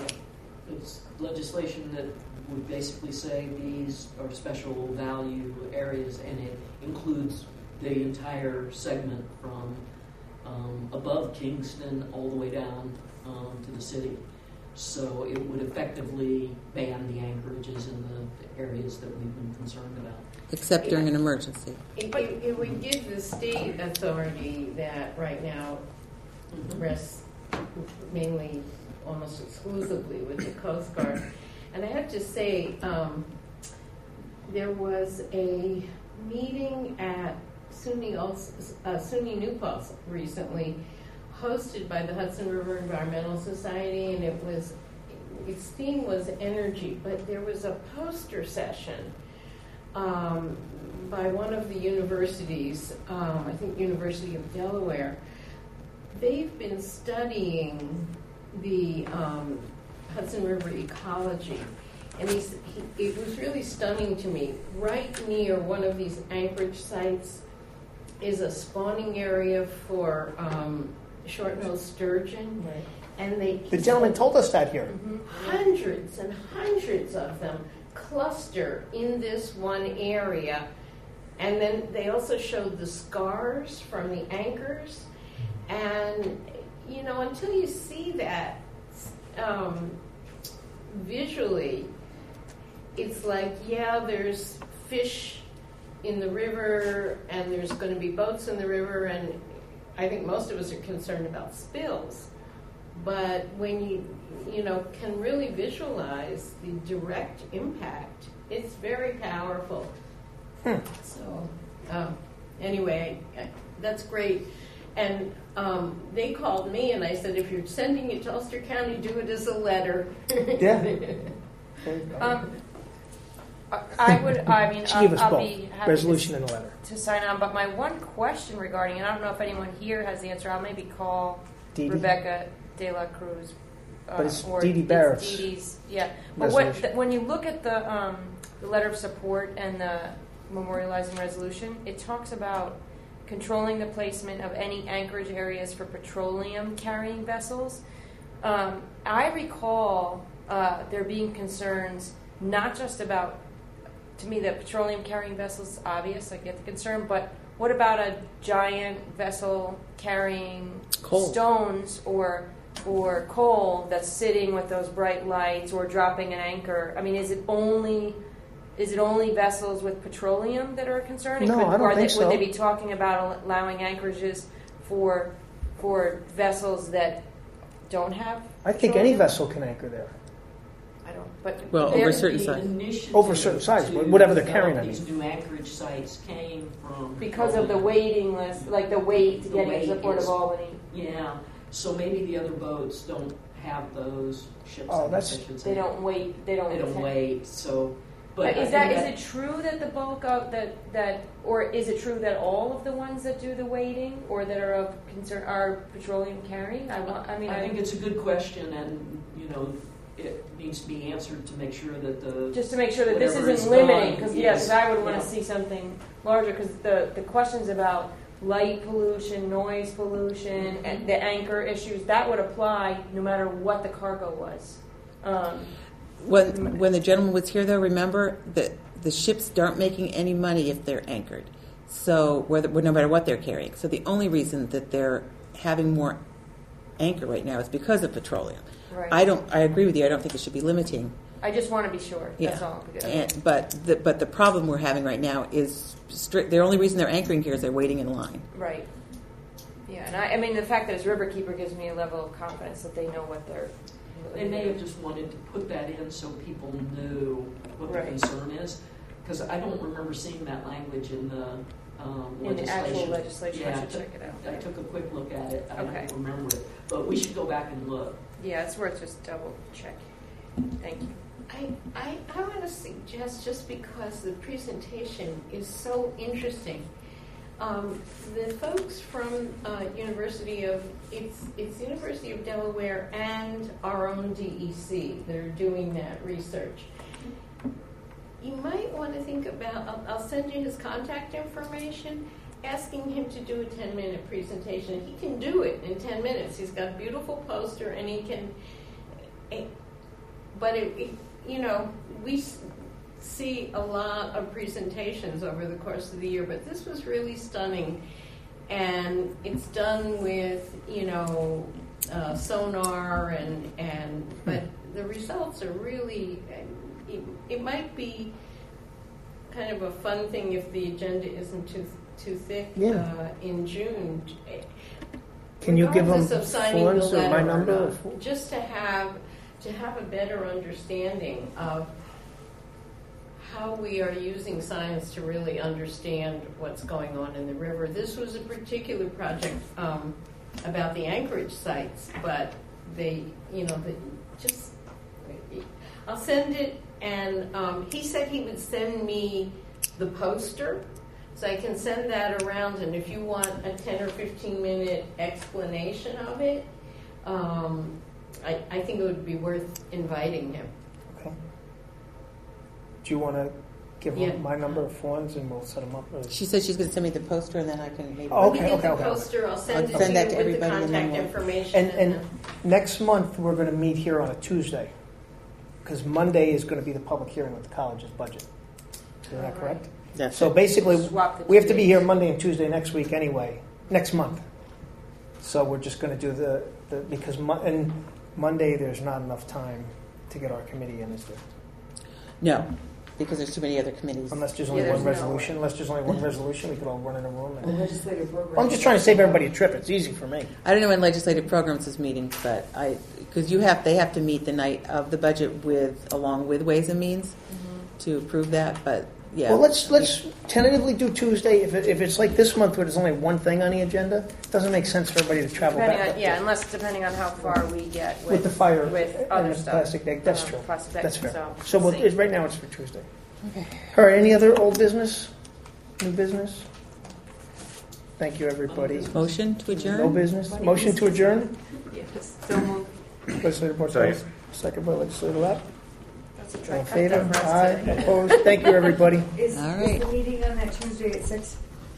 It's legislation that would basically say these are special value areas, and it includes the entire segment from um, above Kingston all the way down um, to the city. So it would effectively ban the anchorages in the areas that we've been concerned about. Except during an emergency. it, it, it would give the state authority that right now rests mainly, almost exclusively with the Coast Guard. And I have to say, um, there was a meeting at SUNY, uh, SUNY New Paltz recently, hosted by the Hudson River Environmental Society, and it was, its theme was energy, but there was a poster session um, by one of the universities, um, I think University of Delaware. They've been studying the um, Hudson River ecology, and he's, he, it was really stunning to me. Right near one of these anchorage sites is a spawning area for um, short-nosed sturgeon, Right. and they The gentleman told us that here. hundreds and hundreds of them cluster in this one area. And then they also showed the scars from the anchors. And, you know, until you see that um, visually, it's like, yeah, there's fish in the river, and there's going to be boats in the river, and I think most of us are concerned about spills. But when you, you know, can really visualize the direct impact, it's very powerful. Hmm. So, um, anyway, that's great. And um, they called me, and I said, if you're sending it to Ulster County, do it as a letter. Yeah. Um, I- I would, I mean, She I'll, gave us I'll both, be happy resolution to, and a letter. to sign on, but my one question regarding, and I don't know if anyone here has the answer, I'll maybe call Dee Dee? Rebecca De La Cruz. Uh, But it's or Dee Dee it's Barrett's Dee Dee's, yeah. But what, resolution. th- when you look at the, um, the letter of support and the memorializing resolution, it talks about controlling the placement of any anchorage areas for petroleum carrying vessels. Um, I recall uh, there being concerns not just about, to me, the petroleum carrying vessels is obvious, I get the concern, but what about a giant vessel carrying Coal. stones or or coal that's sitting with those bright lights or dropping an anchor? I mean, is it only is it only vessels with petroleum that are concerned? No, Could, I don't or think they, so. Would they be talking about allowing anchorages for for vessels that don't have? I think any petroleum? vessel can anchor there. I don't. But Well, over there- a certain The size. initiative Over a certain size, to whatever they're develop carrying, I These mean. new anchorage sites came from. because of the Albany. waiting list, like the wait to The get into the wait Port is- of Albany. Yeah, so maybe the other boats don't have those ships. Oh, I guess that's- I should say. They don't wait, they don't. They don't attend. wait, so, but. But I is that, think is it true that the bulk of, that, that, or is it true that all of the ones that do the waiting, or that are of concern, are petroleum carrying? I want, I mean, I I. think it's a good question, and, you know, it needs to be answered to make sure that the. Just to make sure that this whatever isn't is limiting, done because, is- yeah, because I would want yeah. to see something larger, because the, the questions about light pollution, noise pollution, Mm-hmm. and the anchor issues, that would apply no matter what the cargo was. Um, When when the gentleman was here, though, remember that the ships aren't making any money if they're anchored. So whether no matter what they're carrying. So the only reason that they're having more anchor right now is because of petroleum. Right. I don't. I agree with you. I don't think it should be limiting. I just want to be sure, that's Yeah. all. And, but the, but the problem we're having right now is strict. The only reason they're anchoring here is they're waiting in line. Right. Yeah, and I, I mean, the fact that it's Riverkeeper gives me a level of confidence that they know what they're. They may have just wanted to put that in so people knew what the Right. concern is, because I don't remember seeing that language in the um, In the legislation. actual legislation, I Yeah, should took- check it out. I took a quick look at it. I Okay. don't remember it, but we should go back and look. Yeah, it's worth just double checking. Thank you. I, I, I want to suggest, just because the presentation is so interesting, um, the folks from uh, University of, it's, it's University of Delaware and our own D E C that are doing that research. You might want to think about, I'll, I'll send you his contact information, asking him to do a ten-minute presentation. He can do it in ten minutes. He's got a beautiful poster, and he can, it, but it, it, you know, we s- see a lot of presentations over the course of the year, but this was really stunning. And it's done with, you know, uh, sonar and, and, but the results are really, it, it might be kind of a fun thing if the agenda isn't too, too thick Yeah. uh, in June. Can you give them Regardless of signing the forms or my letter or number? not, just to have to have a better understanding of how we are using science to really understand what's going on in the river. This was a particular project um, about the anchorage sites, but they, you know, the, just I'll send it. And um, he said he would send me the poster, so I can send that around. And if you want a ten or fifteen minute explanation of it, um, I, I think it would be worth inviting him. Okay. Do you want to give Yeah. them my number of phones and we'll set them up? Or- She said she's going to send me the poster, and then I can maybe. Oh, Let me okay, get okay, the okay. poster. I'll send I'll it send to that you to with the everybody and then contact we'll- information. And, and next month, we're going to meet here on a Tuesday, because Monday is going to be the public hearing with the college's budget. Isn't that correct? That's So it. basically, Swap the we have to two be days. here Monday and Tuesday next week anyway, next month. So we're just going to do the, the because Mo- and Monday there's not enough time to get our committee in, is there? No, because there's too many other committees. Unless there's only Yeah, one there's no resolution. Unless there's only one resolution, we could all run in a room. The And, legislative program. well, I'm just trying to save everybody a trip. It's easy for me. I don't know when legislative programs is meeting, but I because you have they have to meet the night of the budget with along with Ways and Means to approve that. But yeah, Well, let's let's tentatively do Tuesday. If, it, if it's like this month where there's only one thing on the agenda, it doesn't make sense for everybody to travel Depending back. on, up yeah, there. unless depending on how far we get with, with the fire with and other the stuff. plastic bag. That's Um, true. plastic bag, That's fair. So, So we'll, see. it, right now it's for Tuesday. Okay. All right. Any other old business? New business? Thank you, everybody. motion to adjourn. No business. Motion to adjourn. Yes. So moved. Legislator Bartos. Second by Legislator Lapp. That's a All try. in favor? Cut that for us Aye. today. Opposed? Thank you, everybody. Is, All is right. the meeting on that Tuesday at six?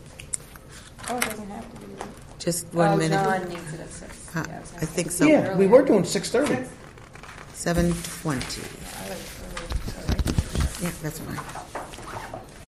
Oh, it doesn't have to be. Just one oh, minute. John needs it at six. Uh, Yeah, it was I think so. Yeah, we were doing six thirty. Seven twenty. I would- I would- Yeah, that's fine.